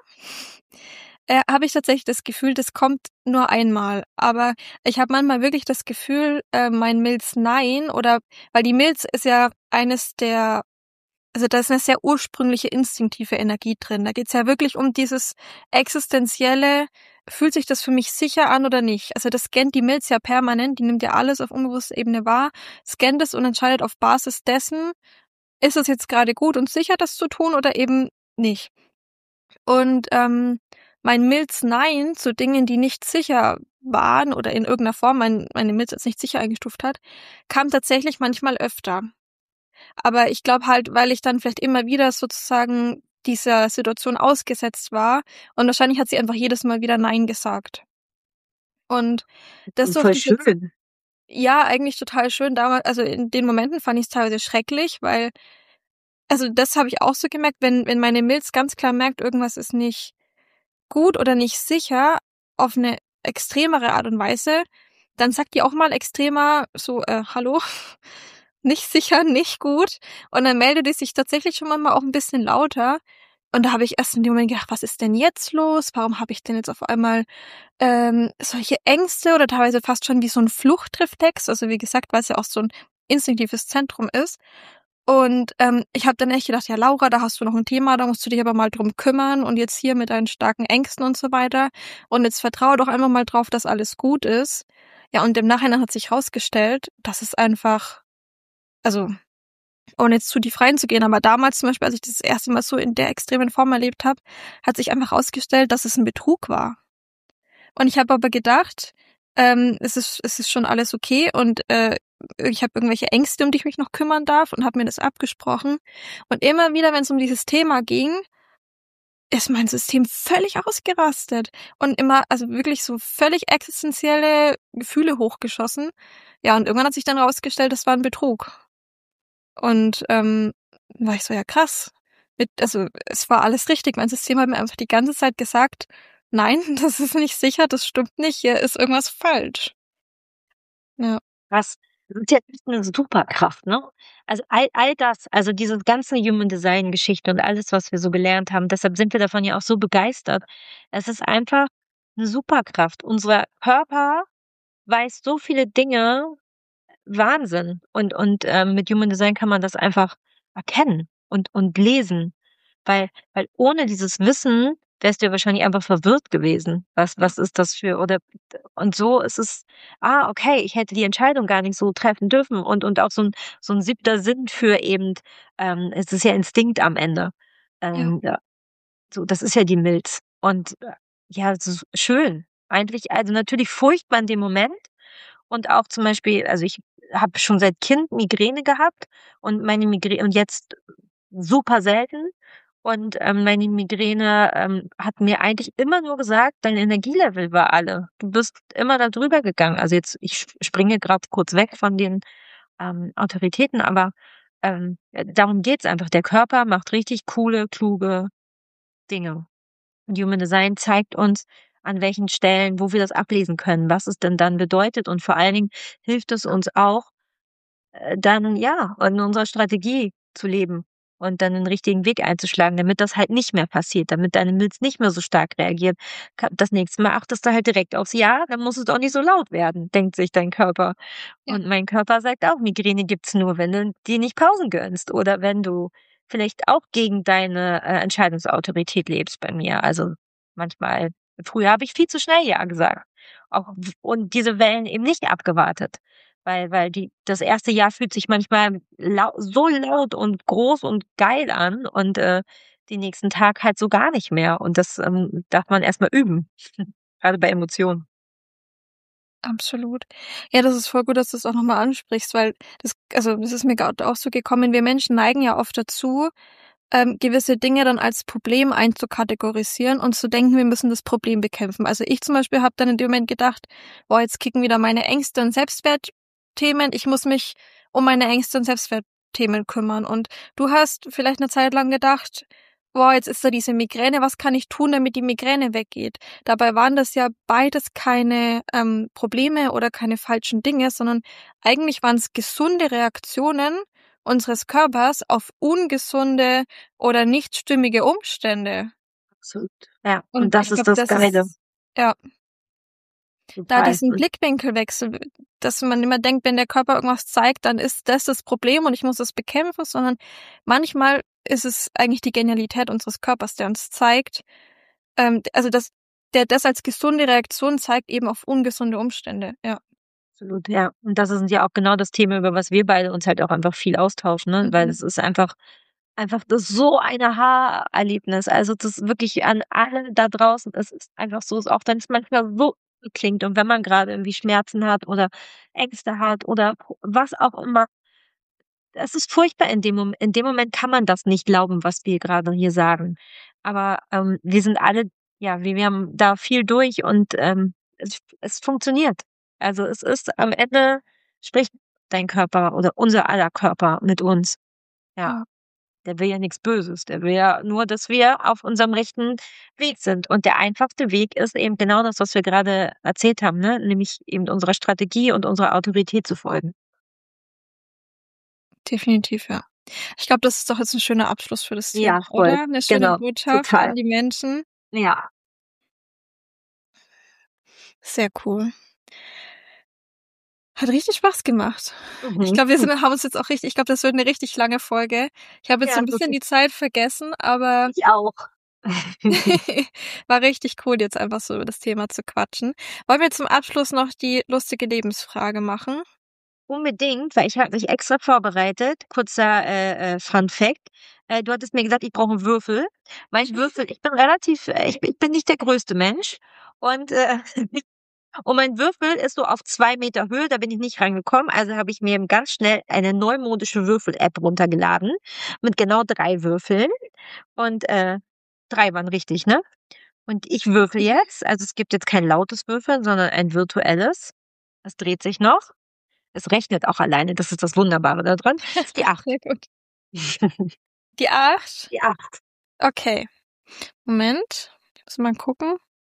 äh, habe ich tatsächlich das Gefühl, das kommt nur einmal. Aber ich habe manchmal wirklich das Gefühl, äh, mein Milz-Nein oder weil die Milz ist ja eines der, also da ist eine sehr ursprüngliche instinktive Energie drin. Da geht's ja wirklich um dieses existenzielle, fühlt sich das für mich sicher an oder nicht? Also das scannt die Milz ja permanent, die nimmt ja alles auf unbewusster Ebene wahr, scannt es und entscheidet auf Basis dessen, ist es jetzt gerade gut und sicher, das zu tun oder eben nicht. Und ähm, mein Milz-Nein zu Dingen, die nicht sicher waren oder in irgendeiner Form mein, meine Milz als nicht sicher eingestuft hat, kam tatsächlich manchmal öfter. Aber ich glaube halt, weil ich dann vielleicht immer wieder sozusagen dieser Situation ausgesetzt war und wahrscheinlich hat sie einfach jedes Mal wieder Nein gesagt. Und das
Voll
durfte ich jetzt,
schön.
ja, eigentlich total schön. Damals, also in den Momenten fand ich es teilweise schrecklich, weil, also das habe ich auch so gemerkt, wenn, wenn meine Milz ganz klar merkt, irgendwas ist nicht gut oder nicht sicher, auf eine extremere Art und Weise, dann sagt die auch mal extremer so, äh, hallo, nicht sicher, nicht gut. Und dann meldet die sich tatsächlich schon mal auch ein bisschen lauter. Und da habe ich erst in dem Moment gedacht, was ist denn jetzt los? Warum habe ich denn jetzt auf einmal ähm, solche Ängste oder teilweise fast schon wie so ein Fluchtreflex? Also wie gesagt, weil es ja auch so ein instinktives Zentrum ist. Und ähm, ich habe dann echt gedacht, ja Laura, da hast du noch ein Thema, da musst du dich aber mal drum kümmern und jetzt hier mit deinen starken Ängsten und so weiter. Und jetzt vertraue doch einfach mal drauf, dass alles gut ist. Ja, und im Nachhinein hat sich herausgestellt, dass es einfach, also ohne jetzt zu tief reinzugehen, aber damals zum Beispiel, als ich das erste Mal so in der extremen Form erlebt habe, hat sich einfach herausgestellt, dass es ein Betrug war. Und ich habe aber gedacht, ähm, es ist es ist schon alles okay und äh, ich habe irgendwelche Ängste, um die ich mich noch kümmern darf und habe mir das abgesprochen. Und immer wieder, wenn es um dieses Thema ging, ist mein System völlig ausgerastet und immer, also wirklich so völlig existenzielle Gefühle hochgeschossen. Ja, und irgendwann hat sich dann rausgestellt, das war ein Betrug. Und ähm, war ich so, ja krass. Mit, also es war alles richtig. Mein System hat mir einfach die ganze Zeit gesagt, nein, das ist nicht sicher, das stimmt nicht, hier ist irgendwas falsch. Ja.
Was, das ist ja echt eine Superkraft, ne? Also all, all das, also diese ganze Human Design Geschichte und alles, was wir so gelernt haben, deshalb sind wir davon ja auch so begeistert. Es ist einfach eine Superkraft. Unser Körper weiß so viele Dinge, Wahnsinn. Und, und ähm, mit Human Design kann man das einfach erkennen und, und lesen. Weil, weil ohne dieses Wissen wärst du ja wahrscheinlich einfach verwirrt gewesen. Was, was ist das für, oder, und so ist es, ah, okay, ich hätte die Entscheidung gar nicht so treffen dürfen. Und, und auch so ein, so ein siebter Sinn für eben, ähm, es ist ja Instinkt am Ende.
Ja.
Ähm, ja, so, das ist ja die Milz. Und äh, ja, es ist schön. Eigentlich, also natürlich furcht man den Moment. Und auch zum Beispiel, also ich habe schon seit Kind Migräne gehabt und meine Migräne und jetzt super selten. Und ähm, meine Migräne ähm, hat mir eigentlich immer nur gesagt, dein Energielevel war alle. Du bist immer da drüber gegangen. Also jetzt, ich sp- springe gerade kurz weg von den ähm, Autoritäten, aber ähm, äh, darum geht's einfach. Der Körper macht richtig coole, kluge Dinge. Und Human Design zeigt uns, an welchen Stellen, wo wir das ablesen können, was es denn dann bedeutet. Und vor allen Dingen hilft es uns auch, äh, dann ja, in unserer Strategie zu leben und dann den richtigen Weg einzuschlagen, damit das halt nicht mehr passiert, damit deine Milz nicht mehr so stark reagiert. Ka- Das nächste Mal achtest du halt direkt aufs Ja, dann muss es auch nicht so laut werden, denkt sich dein Körper.
Ja.
Und mein Körper sagt auch, Migräne gibt's nur, wenn du dir nicht Pausen gönnst oder wenn du vielleicht auch gegen deine äh, Entscheidungsautorität lebst bei mir. Also manchmal, früher habe ich viel zu schnell Ja gesagt. Auch, und diese Wellen eben nicht abgewartet. Weil, weil die, das erste Jahr fühlt sich manchmal lau so laut und groß und geil an und äh, den nächsten Tag halt so gar nicht mehr. Und das ähm, darf man erstmal üben. Gerade bei Emotionen.
Absolut. Ja, das ist voll gut, dass du es auch nochmal ansprichst, weil das, also das ist mir gerade auch so gekommen, wir Menschen neigen ja oft dazu, ähm, gewisse Dinge dann als Problem einzukategorisieren und zu denken, wir müssen das Problem bekämpfen. Also ich zum Beispiel habe dann in dem Moment gedacht, boah, jetzt kicken wieder meine Ängste und Selbstwertthemen, ich muss mich um meine Ängste und Selbstwertthemen kümmern. Und du hast vielleicht eine Zeit lang gedacht, boah, jetzt ist da diese Migräne, was kann ich tun, damit die Migräne weggeht? Dabei waren das ja beides keine ähm, Probleme oder keine falschen Dinge, sondern eigentlich waren es gesunde Reaktionen unseres Körpers auf ungesunde oder nicht stimmige Umstände.
Absolut. Ja, und,
Und
das
ich
ist
glaube,
das
das
Geile.
ist, ja, da
Total.
diesen
Und
Blickwinkelwechsel, dass man immer denkt, wenn der Körper irgendwas zeigt, dann ist das das Problem und ich muss es bekämpfen, sondern manchmal ist es eigentlich die Genialität unseres Körpers, der uns zeigt, ähm, also das, der das als gesunde Reaktion zeigt eben auf ungesunde Umstände. Ja.
absolut, ja. Und das ist ja auch genau das Thema, über was wir beide uns halt auch einfach viel austauschen, ne? Weil
Mhm.
es ist einfach, einfach das so ein Aha-Erlebnis. Also das ist wirklich an alle da draußen. Es ist einfach so, auch wenn es manchmal so klingt und wenn man gerade irgendwie Schmerzen hat oder Ängste hat oder was auch immer. Es ist furchtbar in dem Moment. In dem Moment kann man das nicht glauben, was wir gerade hier sagen. Aber ähm, wir sind alle, ja, wir, wir haben da viel durch und ähm, es, es funktioniert. Also es ist am Ende spricht dein Körper oder unser aller Körper mit uns. Ja,
Ja.
der will ja nichts Böses. Der will ja nur, dass wir auf unserem rechten Weg sind. Und der einfachste Weg ist eben genau das, was wir gerade erzählt haben, ne? Nämlich eben unserer Strategie und unserer Autorität zu folgen.
Definitiv, ja. Ich glaube, das ist doch jetzt ein schöner Abschluss für das Thema,
Ja, voll.
oder? Eine schöne
Genau.
Botschaft
Total.
an die Menschen.
Ja.
Sehr cool. Hat richtig Spaß gemacht. Ich
Mhm.
glaube, wir sind, haben uns jetzt auch richtig, ich glaube, das wird eine richtig lange Folge. Ich habe jetzt so
Ja,
ein bisschen
wirklich.
die Zeit vergessen, aber
Ich auch.
war richtig cool, jetzt einfach so über das Thema zu quatschen. Wollen wir zum Abschluss noch die lustige Lebensfrage machen?
Unbedingt, weil ich habe mich extra vorbereitet. Kurzer äh, äh, Fun Fact. Äh, du hattest mir gesagt, ich brauche einen Würfel. Weil ich Würfel, ich bin relativ, äh, ich, bin- ich bin nicht der größte Mensch. Und, äh, und mein Würfel ist so auf zwei Meter Höhe, da bin ich nicht rangekommen. Also habe ich mir eben ganz schnell eine neumodische Würfel-App runtergeladen mit genau drei Würfeln. Und äh, drei waren richtig, ne? Und ich würfel jetzt. Also es gibt jetzt kein lautes Würfeln, sondern ein virtuelles. Das dreht sich noch. Es rechnet auch alleine, das ist das Wunderbare da dran. Die acht.
Sehr gut. Die acht?
Die acht.
Okay. Moment. Ich muss mal gucken.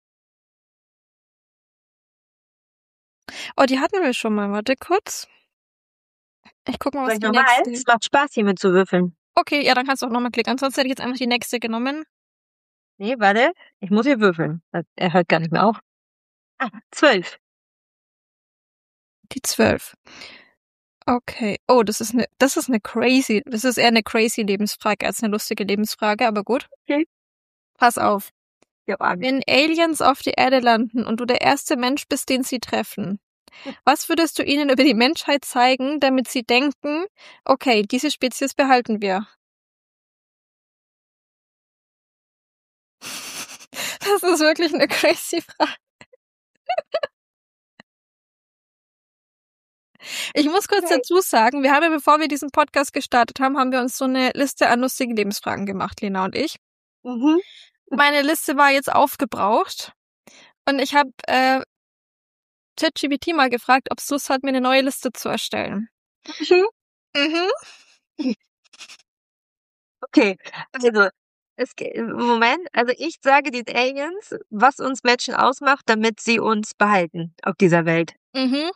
Oh, die hatten wir schon mal. Warte kurz. Ich guck mal,
Soll
was
ich
die
nochmal?
nächste.
Es macht Spaß, hier mit zu würfeln.
Okay, ja, dann kannst du auch nochmal klicken. Ansonsten hätte ich jetzt einfach die nächste genommen.
Nee, warte. Ich muss hier würfeln. Er hört gar nicht mehr auf. Ah, zwölf.
Die zwölf. Okay. Oh, das ist eine, das ist eine crazy, das ist eher eine crazy Lebensfrage als eine lustige Lebensfrage, aber gut.
Okay.
Pass auf.
Ich hab Angst.
Wenn Aliens auf die Erde landen und du der erste Mensch bist, den sie treffen, was würdest du ihnen über die Menschheit zeigen, damit sie denken, okay, diese Spezies behalten wir? Das ist wirklich eine crazy Frage. Ich muss kurz
Okay.
dazu sagen, wir haben ja, bevor wir diesen Podcast gestartet haben, haben wir uns so eine Liste an lustigen Lebensfragen gemacht, Lena und ich.
Mhm.
Meine Liste war jetzt aufgebraucht und ich habe äh, ChatGPT mal gefragt, ob es Lust hat, mir eine neue Liste zu erstellen.
Mhm.
Mhm.
Okay. Also, es ge- Moment. Also ich sage den Aliens, was uns Menschen ausmacht, damit sie uns behalten auf dieser Welt.
Mhm.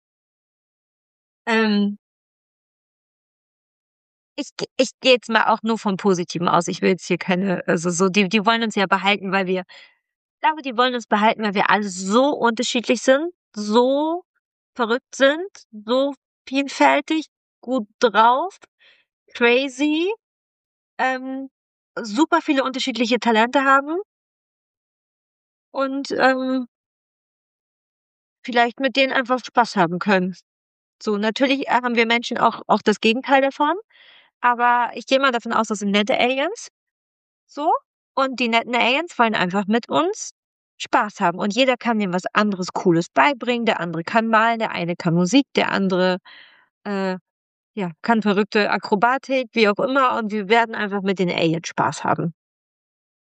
Ähm, ich, ge- ich gehe jetzt mal auch nur vom Positiven aus. Ich will jetzt hier keine, also so, die, die wollen uns ja behalten, weil wir, ich glaube, die wollen uns behalten, weil wir alle so unterschiedlich sind, so verrückt sind, so vielfältig, gut drauf, crazy, ähm, super viele unterschiedliche Talente haben und ähm, vielleicht mit denen einfach Spaß haben können. So, natürlich äh, haben wir Menschen auch, auch das Gegenteil davon, aber ich gehe mal davon aus, das sind nette Aliens. So. Und die netten Aliens wollen einfach mit uns Spaß haben. Und jeder kann dem was anderes Cooles beibringen. Der andere kann malen, der eine kann Musik, der andere äh, ja, kann verrückte Akrobatik, wie auch immer. Und wir werden einfach mit den Aliens Spaß haben.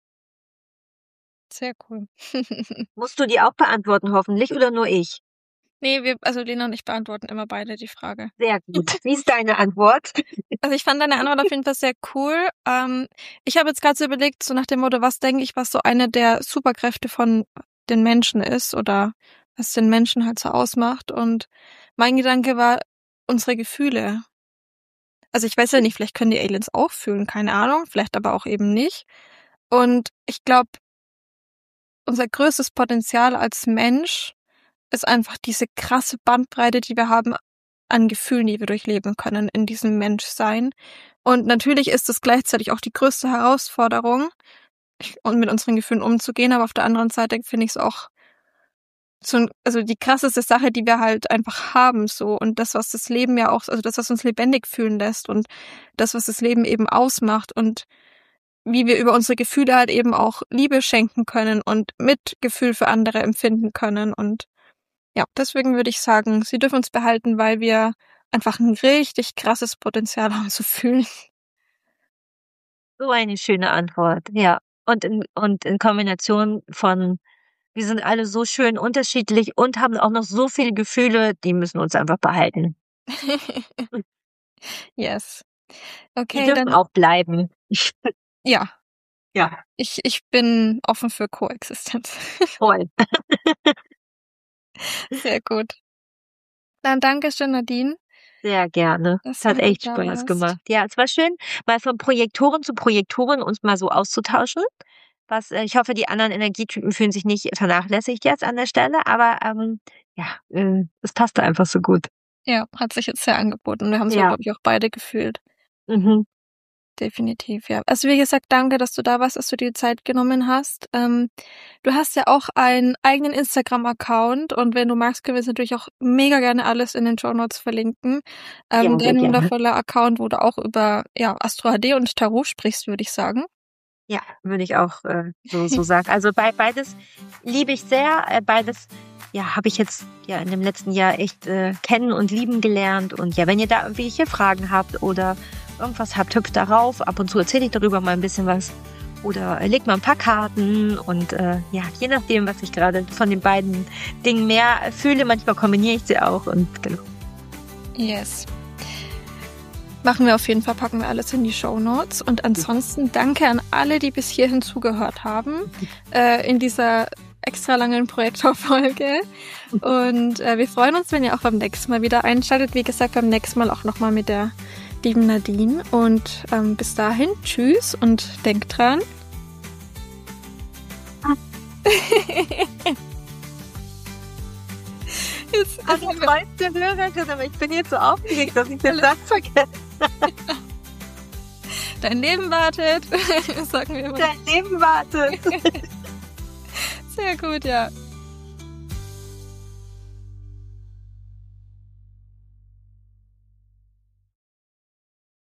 Sehr cool.
Musst du die auch beantworten, hoffentlich, oder nur ich?
Nee, wir, also Lena und ich beantworten immer beide die Frage.
Sehr gut. Wie ist deine Antwort?
Also ich fand deine Antwort auf jeden Fall sehr cool. Ähm, ich habe jetzt gerade so überlegt, so nach dem Motto, was denke ich, was so eine der Superkräfte von den Menschen ist oder was den Menschen halt so ausmacht. Und mein Gedanke war unsere Gefühle. Also ich weiß ja nicht, vielleicht können die Aliens auch fühlen, keine Ahnung, vielleicht aber auch eben nicht. Und ich glaube, unser größtes Potenzial als Mensch ist einfach diese krasse Bandbreite, die wir haben an Gefühlen, die wir durchleben können in diesem Menschsein. Und natürlich ist es gleichzeitig auch die größte Herausforderung, und mit unseren Gefühlen umzugehen, aber auf der anderen Seite finde ich es auch so, also die krasseste Sache, die wir halt einfach haben, so, und das, was das Leben ja auch, also das, was uns lebendig fühlen lässt und das, was das Leben eben ausmacht und wie wir über unsere Gefühle halt eben auch Liebe schenken können und Mitgefühl für andere empfinden können. Und ja, deswegen würde ich sagen, sie dürfen uns behalten, weil wir einfach ein richtig krasses Potenzial haben zu fühlen.
So eine schöne Antwort, ja. Und in, und in Kombination von, wir sind alle so schön unterschiedlich und haben auch noch so viele Gefühle, die müssen uns einfach behalten.
Yes.
Die
Okay,
dürfen
dann
auch bleiben.
ja,
Ja,
ich, ich bin offen für Koexistenz.
toll.
Sehr gut. Dann danke schön, Nadine.
Sehr gerne.
dass
Es hat
du heute
echt
da
Spaß
warst.
gemacht. Ja, es war schön, mal von Projektoren zu Projektoren uns mal so auszutauschen. Was, äh, ich hoffe, die anderen Energietypen fühlen sich nicht vernachlässigt jetzt an der Stelle, aber ähm, ja, äh, es passte einfach so gut.
Ja, hat sich jetzt sehr angeboten. Wir haben so,
Ja.
glaube ich, auch beide gefühlt.
Mhm.
Definitiv, ja. Also wie gesagt, danke, dass du da warst, dass du dir die Zeit genommen hast. Ähm, du hast ja auch einen eigenen Instagram-Account und wenn du magst, können wir es natürlich auch mega gerne alles in den Shownotes verlinken. Ähm,
Ja, sehr
dein
gerne.
wundervoller Account, wo du auch über ja, Astro H D und Tarot sprichst, würde ich sagen.
Ja, würde ich auch äh, so, so sagen. Also bei, beides liebe ich sehr. Äh, beides ja, habe ich jetzt ja in dem letzten Jahr echt äh, kennen und lieben gelernt. Und ja, wenn ihr da irgendwelche Fragen habt oder irgendwas habt, hüpft darauf. Ab und zu erzähle ich darüber mal ein bisschen was. Oder äh, legt mal ein paar Karten. Und äh, ja, je nachdem, was ich gerade von den beiden Dingen mehr fühle. Manchmal kombiniere ich sie auch. Und genau.
Yes. Machen wir auf jeden Fall, packen wir alles in die Shownotes. Und ansonsten danke an alle, die bis hierhin zugehört haben äh, in dieser extra langen Projektorfolge. Und äh, wir freuen uns, wenn ihr auch beim nächsten Mal wieder einschaltet. Wie gesagt, beim nächsten Mal auch nochmal mit der lieben Nadine. Und ähm, bis dahin, tschüss und denkt dran.
Jetzt, also treueste Hörerin, aber ich bin jetzt so aufgeregt, dass ich den Satz vergesse.
Dein Leben wartet, sagen wir immer.
Dein Leben wartet.
Sehr gut, ja.